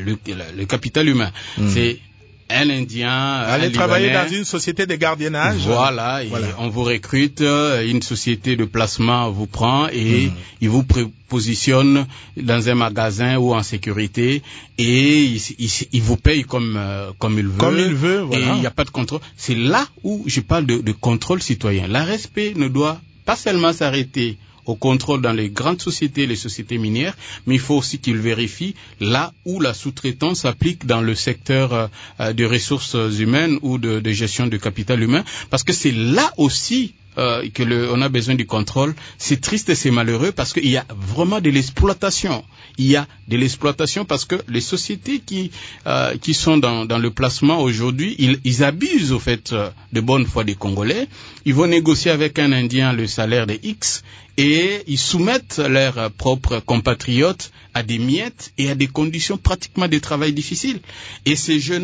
[SPEAKER 4] le capital humain. C'est un Indien,
[SPEAKER 3] allez travailler dans une société de gardiennage.
[SPEAKER 4] Voilà, et on vous recrute, une société de placement vous prend et il vous positionne dans un magasin ou en sécurité et il vous paye comme il veut.
[SPEAKER 3] Comme il veut, voilà.
[SPEAKER 4] Et il n'y a pas de contrôle. C'est là où je parle de contrôle citoyen. Le respect ne doit pas seulement s'arrêter au contrôle dans les grandes sociétés, les sociétés minières, mais il faut aussi qu'il vérifie là où la sous-traitance s'applique dans le secteur de ressources humaines ou de gestion de capital humain, parce que c'est là aussi on a besoin du contrôle. C'est triste et c'est malheureux parce qu'il y a vraiment de l'exploitation. Il y a de l'exploitation parce que les sociétés qui sont dans le placement aujourd'hui, ils abusent au fait de bonne foi des Congolais. Ils vont négocier avec un Indien le salaire de X et ils soumettent leurs propres compatriotes à des miettes et à des conditions pratiquement de travail difficiles. Et ces jeunes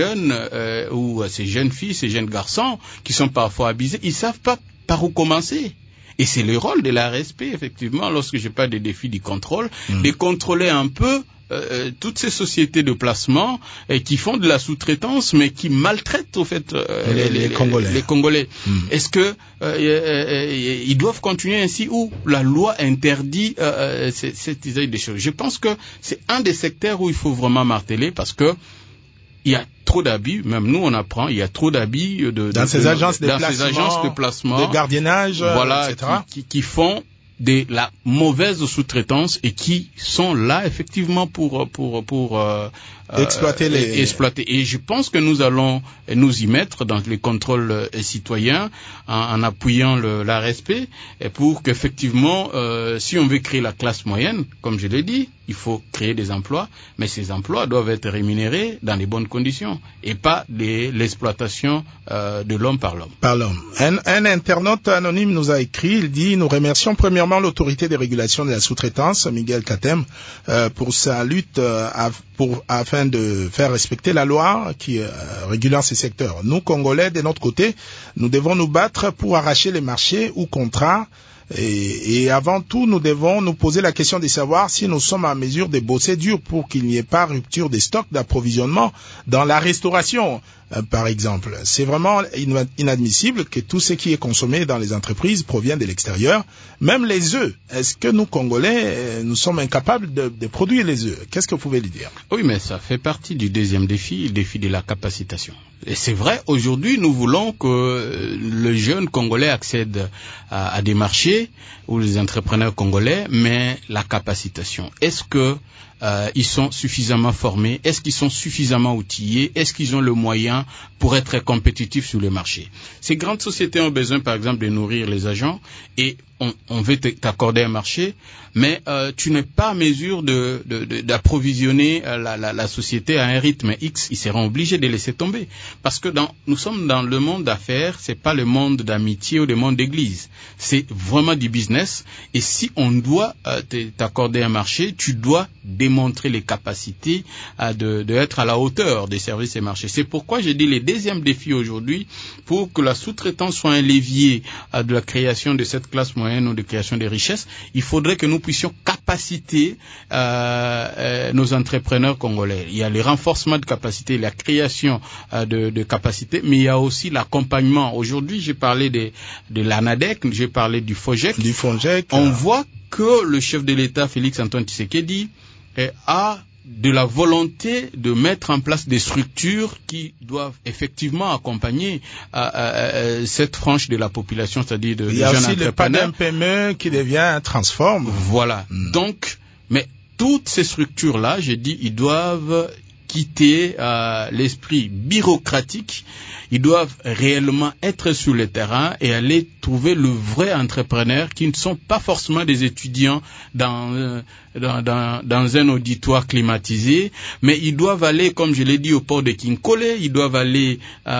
[SPEAKER 4] ou ces jeunes filles, ces jeunes garçons qui sont parfois abusés, ils savent pas par où commencer. Et c'est le rôle de l'ARSP, effectivement, lorsque je parle des défis du contrôle, de contrôler un peu toutes ces sociétés de placement qui font de la sous-traitance, mais qui maltraitent au fait les Congolais. Est-ce que ils doivent continuer ainsi ou la loi interdit cette idée des choses? Je pense que c'est un des secteurs où il faut vraiment marteler parce que il y a trop d'abus, même nous on apprend, il y a trop d'abus
[SPEAKER 3] dans ces agences de placement, de gardiennage,
[SPEAKER 4] voilà,
[SPEAKER 3] etc.
[SPEAKER 4] qui font de la mauvaise sous-traitance et qui sont là effectivement pour exploiter. Et je pense que nous allons nous y mettre dans les contrôles citoyens en appuyant l'ARSP pour qu'effectivement, si on veut créer la classe moyenne, comme je l'ai dit, il faut créer des emplois, mais ces emplois doivent être rémunérés dans les bonnes conditions et pas l'exploitation de l'homme par l'homme.
[SPEAKER 3] Un internaute anonyme nous a écrit, il dit: nous remercions premièrement l'autorité des régulations de la sous-traitance, Miguel Katem, pour sa lutte afin de faire respecter la loi qui régulant ces secteurs. Nous, Congolais, de notre côté, nous devons nous battre pour arracher les marchés ou contrats. Et avant tout, nous devons nous poser la question de savoir si nous sommes en mesure de bosser dur pour qu'il n'y ait pas rupture des stocks d'approvisionnement dans la restauration, par exemple. C'est vraiment inadmissible que tout ce qui est consommé dans les entreprises provienne de l'extérieur. Même les œufs. Est-ce que nous, Congolais, nous sommes incapables de produire les œufs? Qu'est-ce que vous pouvez lui dire?
[SPEAKER 4] Oui, mais ça fait partie du deuxième défi, le défi de la capacitation. Et c'est vrai, aujourd'hui, nous voulons que le jeune Congolais accède à des marchés ou les entrepreneurs congolais, mais la capacitation. Est-ce que ils sont suffisamment formés? Est-ce qu'ils sont suffisamment outillés? Est-ce qu'ils ont le moyen pour être compétitifs sur le marché? Ces grandes sociétés ont besoin, par exemple, de nourrir les agents et on veut t'accorder un marché, mais tu n'es pas en mesure d'approvisionner la société à un rythme X. Ils seront obligés de laisser tomber. Parce que nous sommes dans le monde d'affaires, c'est pas le monde d'amitié ou le monde d'église. C'est vraiment du business. Et si on doit t'accorder un marché, tu dois démontrer les capacités d'être à la hauteur des services et marchés. C'est pourquoi j'ai dit les deuxième défi aujourd'hui, pour que la sous-traitance soit un levier de la création de cette classe moyenne ou de création des richesses, il faudrait que nous puissions capaciter nos entrepreneurs congolais. Il y a le renforcement de capacité, la création de capacités, mais il y a aussi l'accompagnement. Aujourd'hui, j'ai parlé de l'ANADEC, j'ai parlé du FONGEC. On voit que le chef de l'État, Félix Antoine Tshisekedi, a de la volonté de mettre en place des structures qui doivent effectivement accompagner cette frange de la population, c'est-à-dire de jeunes entrepreneurs. Il y a aussi le
[SPEAKER 3] PME qui devient transforme.
[SPEAKER 4] Voilà. Donc, mais toutes ces structures-là, j'ai dit, ils doivent quitter l'esprit bureaucratique. Ils doivent réellement être sur le terrain et aller trouver le vrai entrepreneur qui ne sont pas forcément des étudiants dans un auditoire climatisé, mais ils doivent aller, comme je l'ai dit, au port de Kinkole, ils doivent aller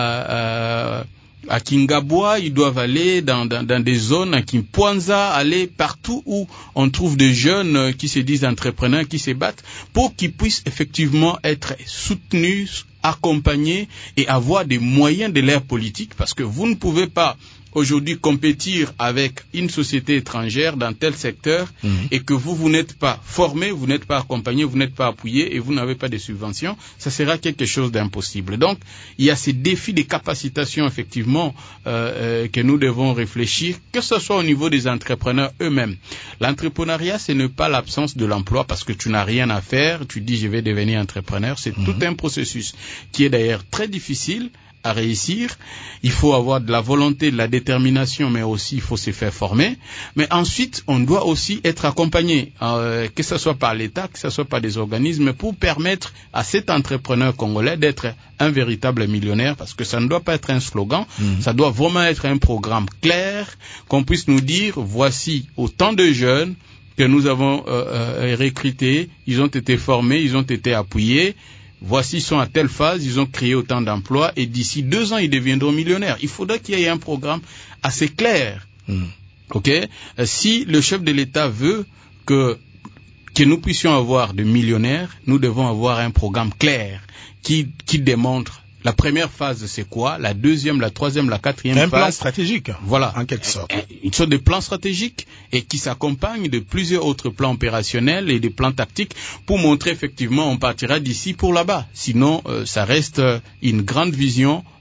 [SPEAKER 4] à Kingabwa, ils doivent aller dans des zones à Kimpwanza, aller partout où on trouve des jeunes qui se disent entrepreneurs, qui se battent, pour qu'ils puissent effectivement être soutenus, accompagnés et avoir des moyens de leur politique, parce que vous ne pouvez pas aujourd'hui compétir avec une société étrangère dans tel secteur et que vous n'êtes pas formé, vous n'êtes pas accompagné, vous n'êtes pas appuyé et vous n'avez pas de subventions, ça sera quelque chose d'impossible. Donc, il y a ces défis de capacitation effectivement que nous devons réfléchir, que ce soit au niveau des entrepreneurs eux-mêmes. L'entrepreneuriat, ce n'est pas l'absence de l'emploi parce que tu n'as rien à faire, tu dis je vais devenir entrepreneur, c'est tout un processus qui est d'ailleurs très difficile à réussir. Il faut avoir de la volonté, de la détermination, mais aussi il faut se faire former. Mais ensuite, on doit aussi être accompagné, que ce soit par l'État, que ce soit par des organismes, pour permettre à cet entrepreneur congolais d'être un véritable millionnaire, parce que ça ne doit pas être un slogan, ça doit vraiment être un programme clair, qu'on puisse nous dire, voici autant de jeunes que nous avons recrutés, ils ont été formés, ils ont été appuyés. Voici, ils sont à telle phase, ils ont créé autant d'emplois et d'ici 2 ans, ils deviendront millionnaires. Il faudrait qu'il y ait un programme assez clair. Ok? Si le chef de l'État veut que nous puissions avoir de millionnaires, nous devons avoir un programme clair qui démontre la première phase, c'est quoi? La deuxième, la troisième, la quatrième phase.
[SPEAKER 3] Un plan stratégique.
[SPEAKER 4] Voilà.
[SPEAKER 3] En quelque sorte.
[SPEAKER 4] Une sorte de plan stratégique et qui s'accompagne de plusieurs autres plans opérationnels et des plans tactiques pour montrer effectivement on partira d'ici pour là-bas. Sinon, ça reste une grande vision,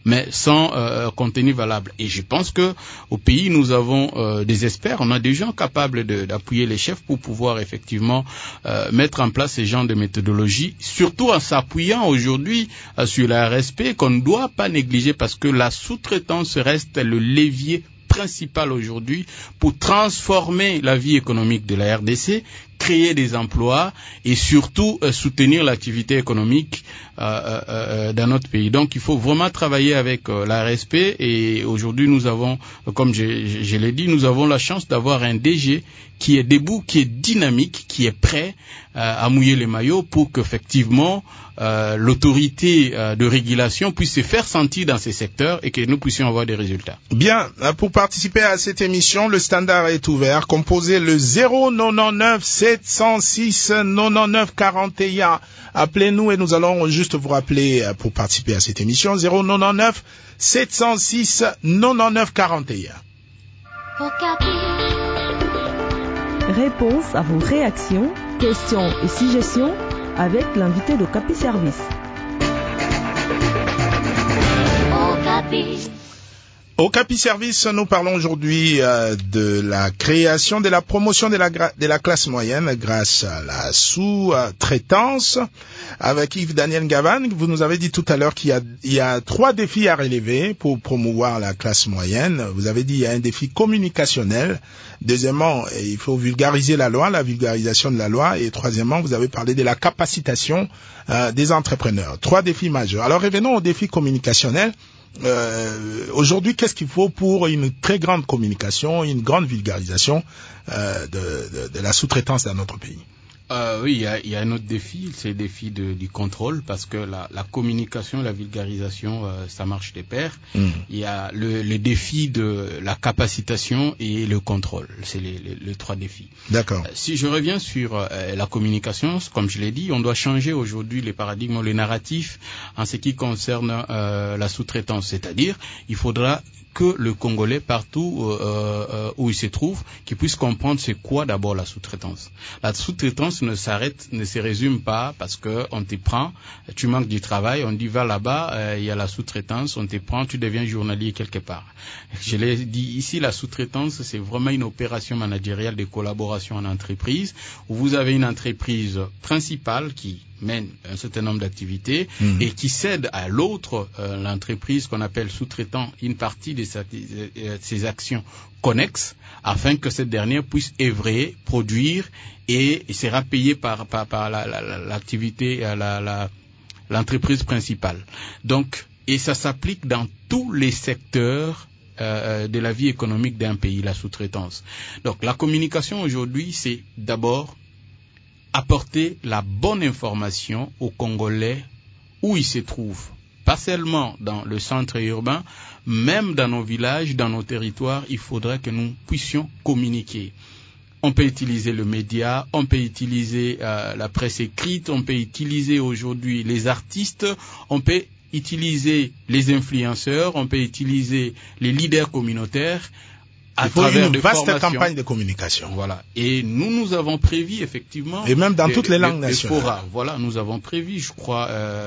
[SPEAKER 4] mais sans contenu valable. Et je pense que au pays, nous avons des experts, on a des gens capables d'appuyer les chefs pour pouvoir effectivement mettre en place ces genres de méthodologies, surtout en s'appuyant aujourd'hui sur la RSP qu'on ne doit pas négliger, parce que la sous-traitance reste le levier principal aujourd'hui pour transformer la vie économique de la RDC, créer des emplois et surtout soutenir l'activité économique dans notre pays. Donc il faut vraiment travailler avec la RSP, et aujourd'hui nous avons, comme je l'ai dit, nous avons la chance d'avoir un DG qui est debout, qui est dynamique, qui est prêt à mouiller les maillots pour qu'effectivement l'autorité de régulation puisse se faire sentir dans ces secteurs et que nous puissions avoir des résultats.
[SPEAKER 3] Bien, pour participer à cette émission, le standard est ouvert. Composez le 099 706 99 41. Appelez-nous et nous allons juste vous rappeler pour participer à cette émission 099 706 99 41.
[SPEAKER 1] Okapi.
[SPEAKER 2] Réponse à vos réactions, questions et suggestions avec l'invité d'Okapi Service.
[SPEAKER 1] Okapi.
[SPEAKER 3] Au Capi Service, nous parlons aujourd'hui de la création, de la promotion de la classe moyenne grâce à la sous-traitance. Avec Yves-Daniel Gavan, vous nous avez dit tout à l'heure qu'il y a 3 défis à relever pour promouvoir la classe moyenne. Vous avez dit qu'il y a un défi communicationnel. Deuxièmement, il faut vulgariser la loi, la vulgarisation de la loi. Et troisièmement, vous avez parlé de la capacitation des entrepreneurs. 3 défis majeurs. Alors revenons au défi communicationnel. Aujourd'hui, qu'est-ce qu'il faut pour une très grande communication, une grande vulgarisation de la sous-traitance dans notre pays?
[SPEAKER 4] Oui, il y a un autre défi, c'est le défi du contrôle, parce que la communication, la vulgarisation, ça marche de pair. Il y a le défi de la capacitation et le contrôle, c'est les 3 défis.
[SPEAKER 3] D'accord.
[SPEAKER 4] Si je reviens sur la communication, comme je l'ai dit, on doit changer aujourd'hui les paradigmes, les narratifs en ce qui concerne la sous-traitance, c'est-à-dire il faudra que le Congolais, partout où il se trouve, qu'il puisse comprendre c'est quoi d'abord la sous-traitance. La sous-traitance ne se résume pas parce que on te prend, tu manques du travail, on dit va là-bas, il y a la sous-traitance, on te prend, tu deviens journalier quelque part. Je l'ai dit ici, la sous-traitance, c'est vraiment une opération managériale de collaboration en entreprise, où vous avez une entreprise principale qui mène un certain nombre d'activités et qui cède à l'autre, l'entreprise qu'on appelle sous-traitant, une partie de ses actions connexes, afin que cette dernière puisse œuvrer, produire et sera payée par l'activité, l'entreprise principale. Donc, et ça s'applique dans tous les secteurs de la vie économique d'un pays, la sous-traitance. Donc, la communication aujourd'hui, c'est d'abord apporter la bonne information aux Congolais où ils se trouvent. Pas seulement dans le centre urbain, même dans nos villages, dans nos territoires, il faudrait que nous puissions communiquer. On peut utiliser le média, on peut utiliser la presse écrite, on peut utiliser aujourd'hui les artistes, on peut utiliser les influenceurs, on peut utiliser les leaders communautaires.
[SPEAKER 3] Il faut une vaste campagne de communication.
[SPEAKER 4] Voilà. Et nous avons prévu effectivement.
[SPEAKER 3] Et même dans toutes les langues nationales.
[SPEAKER 4] Forats. Voilà, nous avons prévu, je crois,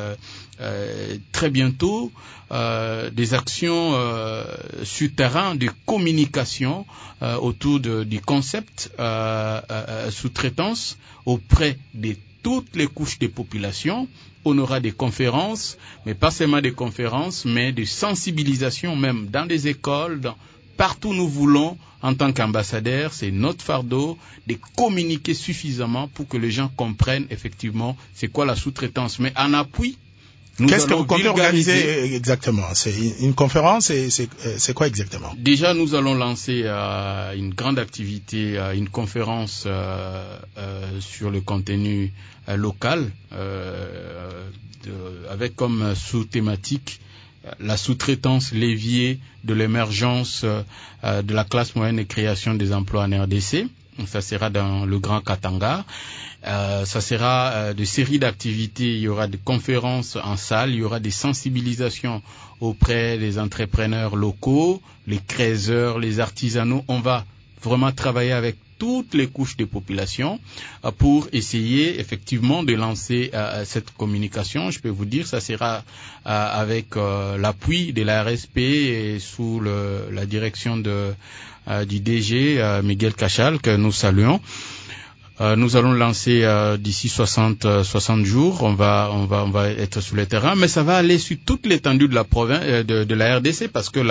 [SPEAKER 4] très bientôt, des actions sur terrain de communication autour du concept sous-traitance auprès de toutes les couches de population. On aura des conférences, mais pas seulement des conférences, mais de sensibilisation même dans des écoles, partout nous voulons, en tant qu'ambassadeurs, c'est notre fardeau de communiquer suffisamment pour que les gens comprennent effectivement c'est quoi la sous-traitance. Mais en appui,
[SPEAKER 3] qu'est-ce que vous comptez organiser exactement? C'est une conférence et c'est quoi exactement? Déjà,
[SPEAKER 4] nous allons lancer une grande activité, une conférence sur le contenu local, avec comme sous-thématique la sous-traitance levier de l'émergence de la classe moyenne et création des emplois en RDC. Ça sera dans le Grand Katanga. Ça sera de séries d'activités. Il y aura des conférences en salle, il y aura des sensibilisations auprès des entrepreneurs locaux, les créateurs, les artisanaux. On va vraiment travailler avec toutes les couches des populations pour essayer effectivement de lancer cette communication. Je peux vous dire, ça sera avec l'appui de la RSP et sous la direction du DG Miguel Cachal, que nous saluons. Nous allons lancer d'ici 60 jours. On va être sur le terrain, mais ça va aller sur toute l'étendue de la province, de la RDC, parce que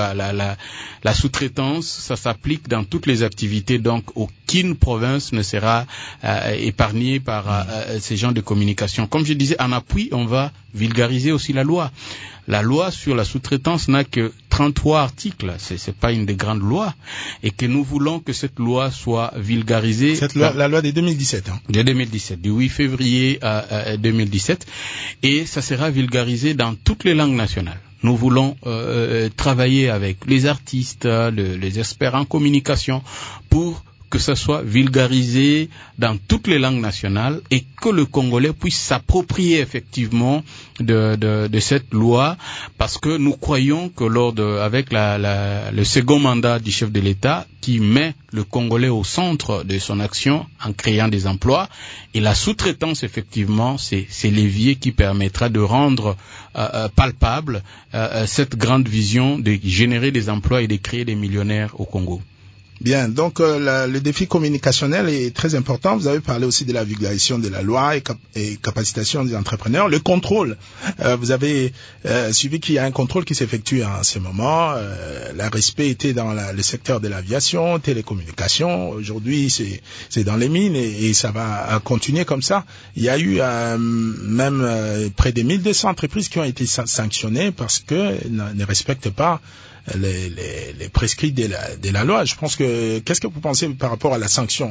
[SPEAKER 4] la sous-traitance, ça s'applique dans toutes les activités. Donc, aucune province ne sera épargnée par ces genres de communication. Comme je disais, en appui, on va vulgariser aussi la loi. La loi sur la sous-traitance n'a que 33 articles. C'est pas une des grandes lois. Et que nous voulons que cette loi soit vulgarisée.
[SPEAKER 3] La loi de 2017, hein.
[SPEAKER 4] De 2017, du 8 février 2017. Et ça sera vulgarisé dans toutes les langues nationales. Nous voulons travailler avec les artistes, les experts en communication pour que ça soit vulgarisé dans toutes les langues nationales et que le Congolais puisse s'approprier effectivement de cette loi, parce que nous croyons que avec le second mandat du chef de l'État qui met le Congolais au centre de son action en créant des emplois, et la sous-traitance effectivement c'est l'évier qui permettra de rendre palpable cette grande vision de générer des emplois et de créer des millionnaires au Congo.
[SPEAKER 3] Bien, donc le défi communicationnel est très important. Vous avez parlé aussi de la vulgarisation de la loi et capacitation des entrepreneurs. Le contrôle, vous avez suivi qu'il y a un contrôle qui s'effectue en ce moment. La RSP était dans le secteur de l'aviation, télécommunications. Aujourd'hui, c'est dans les mines et ça va continuer comme ça. Il y a eu même près de 1200 entreprises qui ont été sanctionnées parce que ne respectent pas les prescrits de la loi. Je pense que, qu'est-ce que vous pensez par rapport à la sanction?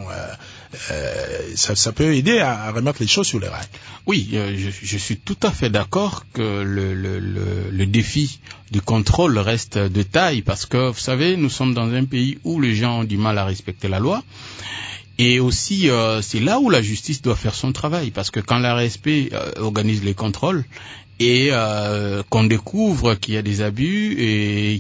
[SPEAKER 3] Ça peut aider à remettre les choses sur les rails.
[SPEAKER 4] Oui, je suis tout à fait d'accord que le défi du contrôle reste de taille, parce que, vous savez, nous sommes dans un pays où les gens ont du mal à respecter la loi. Et aussi, c'est là où la justice doit faire son travail, parce que quand la RSP organise les contrôles, et qu'on découvre qu'il y a des abus et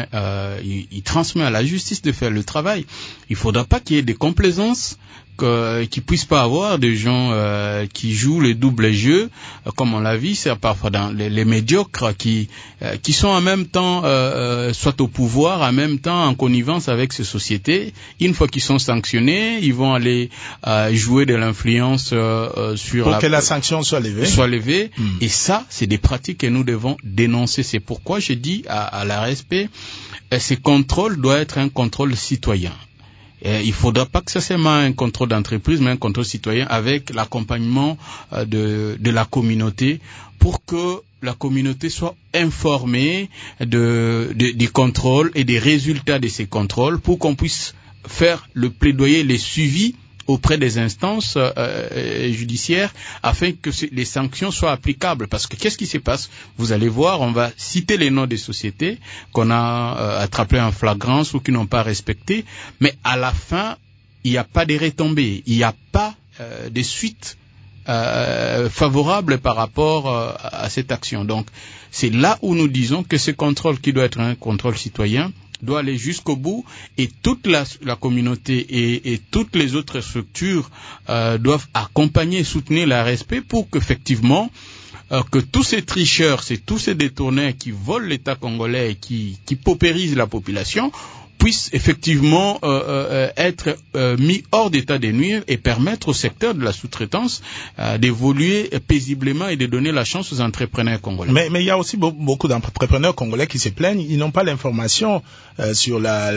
[SPEAKER 4] il transmet à la justice de faire le travail. Il faudra pas qu'il y ait des complaisances, qu'il puisse pas avoir des gens qui jouent le double jeu, comme on l'a vu, c'est parfois dans les médiocres qui sont en même temps soit au pouvoir, en même temps en connivence avec ces sociétés. Une fois qu'ils sont sanctionnés, ils vont aller jouer de l'influence sur
[SPEAKER 3] pour que la sanction soit levée.
[SPEAKER 4] Et ça, c'est des pratiques que nous devons dénoncer. C'est pourquoi je dis à la RSP, ces contrôles doivent être un contrôle citoyen. Il ne faudra pas que ça soit un contrôle d'entreprise, mais un contrôle citoyen avec l'accompagnement de la communauté, pour que la communauté soit informée du contrôle et des résultats de ces contrôles, pour qu'on puisse faire le plaidoyer, les suivis auprès des instances judiciaires, afin que les sanctions soient applicables. Parce que qu'est-ce qui se passe? Vous allez voir, on va citer les noms des sociétés qu'on a attrapées en flagrance ou qui n'ont pas respecté, mais à la fin, il n'y a pas de retombées, il n'y a pas de suite favorable par rapport à cette action. Donc, c'est là où nous disons que ce contrôle, qui doit être un contrôle citoyen, doit aller jusqu'au bout, et toute la communauté et toutes les autres structures doivent accompagner et soutenir la RSP pour qu'effectivement que tous ces tricheurs, tous ces détourneurs qui volent l'État congolais et qui paupérisent la population puissent effectivement être mis hors d'état de nuire et permettre au secteur de la sous-traitance d'évoluer paisiblement et de donner la chance aux entrepreneurs congolais.
[SPEAKER 3] Mais il y a aussi beaucoup d'entrepreneurs congolais qui se plaignent, ils n'ont pas l'information sur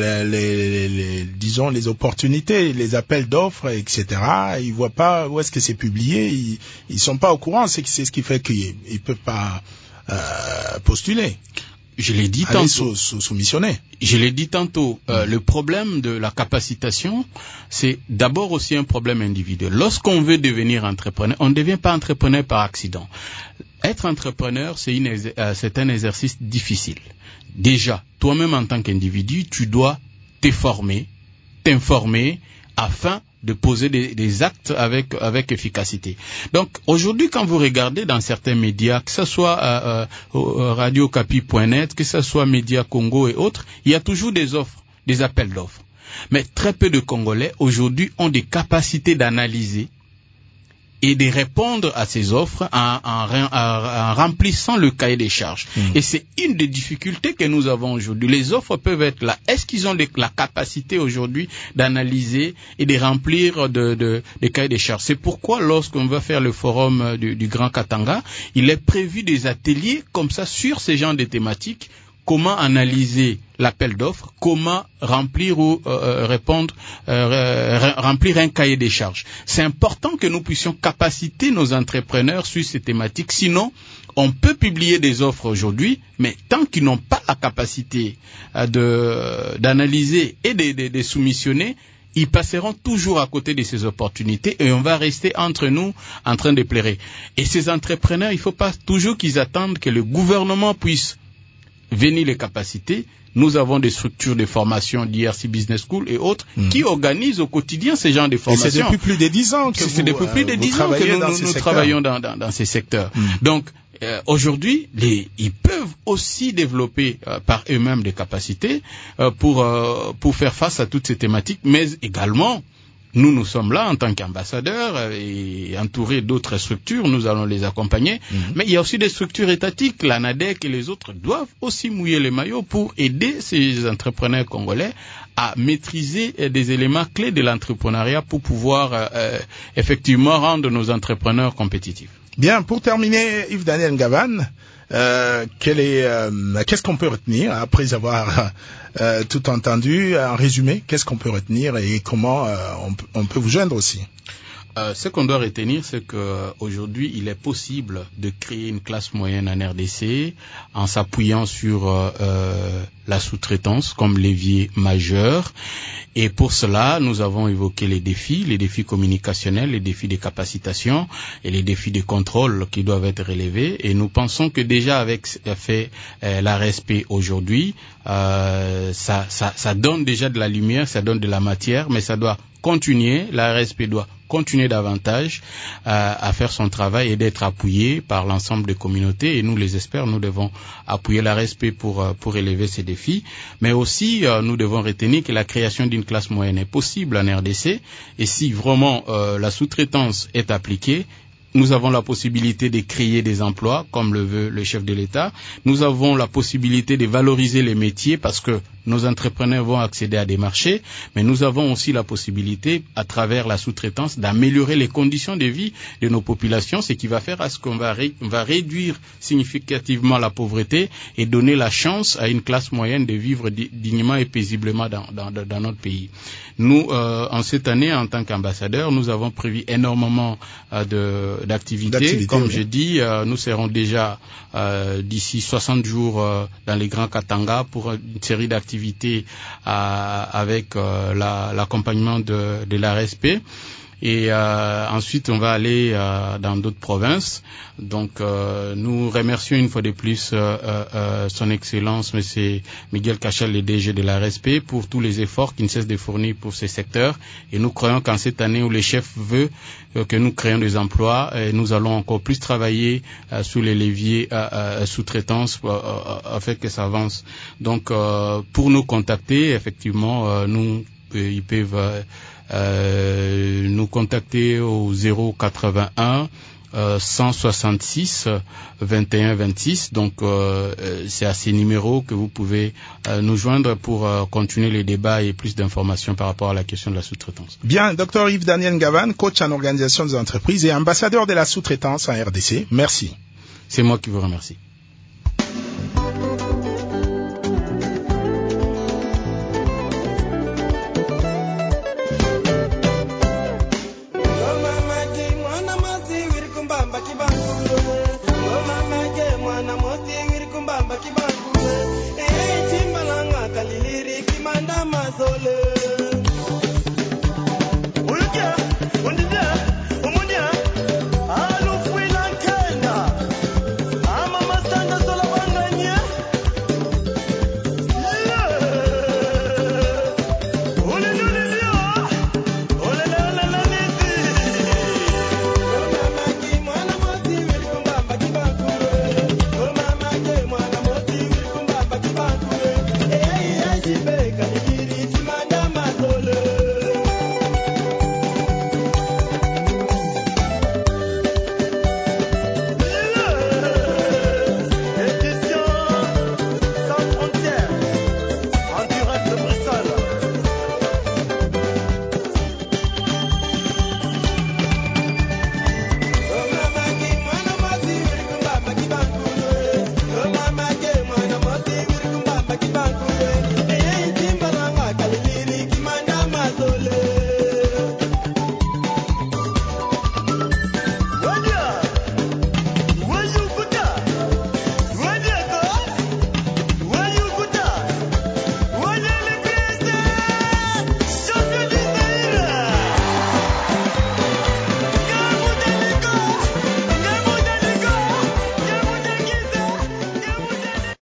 [SPEAKER 3] disons les opportunités, les appels d'offres, etc. Ils voient pas où est-ce que c'est publié, ils sont pas au courant, c'est ce qui fait qu'ils peuvent pas postuler.
[SPEAKER 4] Je l'ai dit tantôt.
[SPEAKER 3] Soumissionner.
[SPEAKER 4] Je l'ai dit tantôt. Le problème de la capacitation, c'est d'abord aussi un problème individuel. Lorsqu'on veut devenir entrepreneur, on ne devient pas entrepreneur par accident. Être entrepreneur, c'est un exercice difficile. Déjà, toi-même en tant qu'individu, tu dois t'informer afin de poser des actes avec efficacité. Donc aujourd'hui, quand vous regardez dans certains médias, que ce soit radiocapi.net, que ce soit Média Congo et autres, il y a toujours des offres, des appels d'offres. Mais très peu de Congolais aujourd'hui ont des capacités d'analyser et de répondre à ces offres en remplissant le cahier des charges. Et c'est une des difficultés que nous avons aujourd'hui. Les offres peuvent être là. Est-ce qu'ils ont la capacité aujourd'hui d'analyser et de remplir des cahiers des charges? C'est pourquoi lorsqu'on va faire le forum du Grand Katanga, il est prévu des ateliers comme ça sur ces genres de thématiques. Comment analyser l'appel d'offres, comment remplir ou remplir un cahier des charges. C'est important que nous puissions capaciter nos entrepreneurs sur ces thématiques. Sinon, on peut publier des offres aujourd'hui, mais tant qu'ils n'ont pas la capacité d'analyser et de soumissionner, ils passeront toujours à côté de ces opportunités et on va rester entre nous en train de pleurer. Et ces entrepreneurs, il ne faut pas toujours qu'ils attendent que le gouvernement puisse venir les capacités. Nous avons des structures de formation d'IRC Business School et autres qui organisent au quotidien ces genres de formations.
[SPEAKER 3] Et c'est depuis plus de 10 ans que
[SPEAKER 4] nous travaillons dans ces secteurs. Donc, aujourd'hui, ils peuvent aussi développer par eux-mêmes des capacités pour faire face à toutes ces thématiques, mais également nous sommes là en tant qu'ambassadeurs et entourés d'autres structures, nous allons les accompagner. Mais il y a aussi des structures étatiques, l'ANADEC et les autres doivent aussi mouiller les maillots pour aider ces entrepreneurs congolais à maîtriser des éléments clés de l'entrepreneuriat pour pouvoir effectivement rendre nos entrepreneurs compétitifs.
[SPEAKER 3] Bien, pour terminer, Yves-Daniel Ngavan, qu'est-ce qu'on peut retenir après avoir tout entendu, en résumé, qu'est-ce qu'on peut retenir et comment on peut vous joindre aussi?
[SPEAKER 4] Ce qu'on doit retenir, c'est qu'aujourd'hui, il est possible de créer une classe moyenne en RDC en s'appuyant sur la sous-traitance comme levier majeur. Et pour cela, nous avons évoqué les défis communicationnels, les défis de capacitation et les défis de contrôle qui doivent être relevés. Et nous pensons que déjà avec fait l'ARSP aujourd'hui, ça donne déjà de la lumière, ça donne de la matière, mais ça doit continuer. L'ARSP doit continuer davantage à faire son travail et d'être appuyé par l'ensemble des communautés. Et nous, les experts, nous devons appuyer l'ARSP pour élever ces défis. Mais aussi, nous devons retenir que la création d'une classe moyenne est possible en RDC. Et si vraiment la sous-traitance est appliquée, nous avons la possibilité de créer des emplois, comme le veut le chef de l'État. Nous avons la possibilité de valoriser les métiers parce que nos entrepreneurs vont accéder à des marchés, mais nous avons aussi la possibilité, à travers la sous-traitance, d'améliorer les conditions de vie de nos populations, ce qui va faire à ce qu'on va réduire significativement la pauvreté et donner la chance à une classe moyenne de vivre dignement et paisiblement dans notre pays. Nous, en cette année, en tant qu'ambassadeurs, nous avons prévu énormément d'activités. Comme je dis, nous serons déjà d'ici 60 jours dans les Grands Katanga pour une série d'activités avec l'accompagnement de l'ARSP. Et ensuite, on va aller dans d'autres provinces. Donc, nous remercions une fois de plus son Excellence, M. Miguel Cachal, le DG de l'ARSP, pour tous les efforts qu'il ne cesse de fournir pour ces secteurs. Et nous croyons qu'en cette année où le chef veut que nous créions des emplois, nous allons encore plus travailler sous les leviers sous-traitance afin que ça avance. Donc, pour nous contacter, effectivement, ils peuvent nous contacter au 081 166 21 26. Donc c'est à ces numéros que vous pouvez nous joindre pour continuer les débats et plus d'informations par rapport à la question de la sous-traitance.
[SPEAKER 3] Bien, Dr Yves-Daniel Ngavan, coach en organisation des entreprises et ambassadeur de la sous-traitance en RDC. Merci.
[SPEAKER 4] C'est moi qui vous remercie.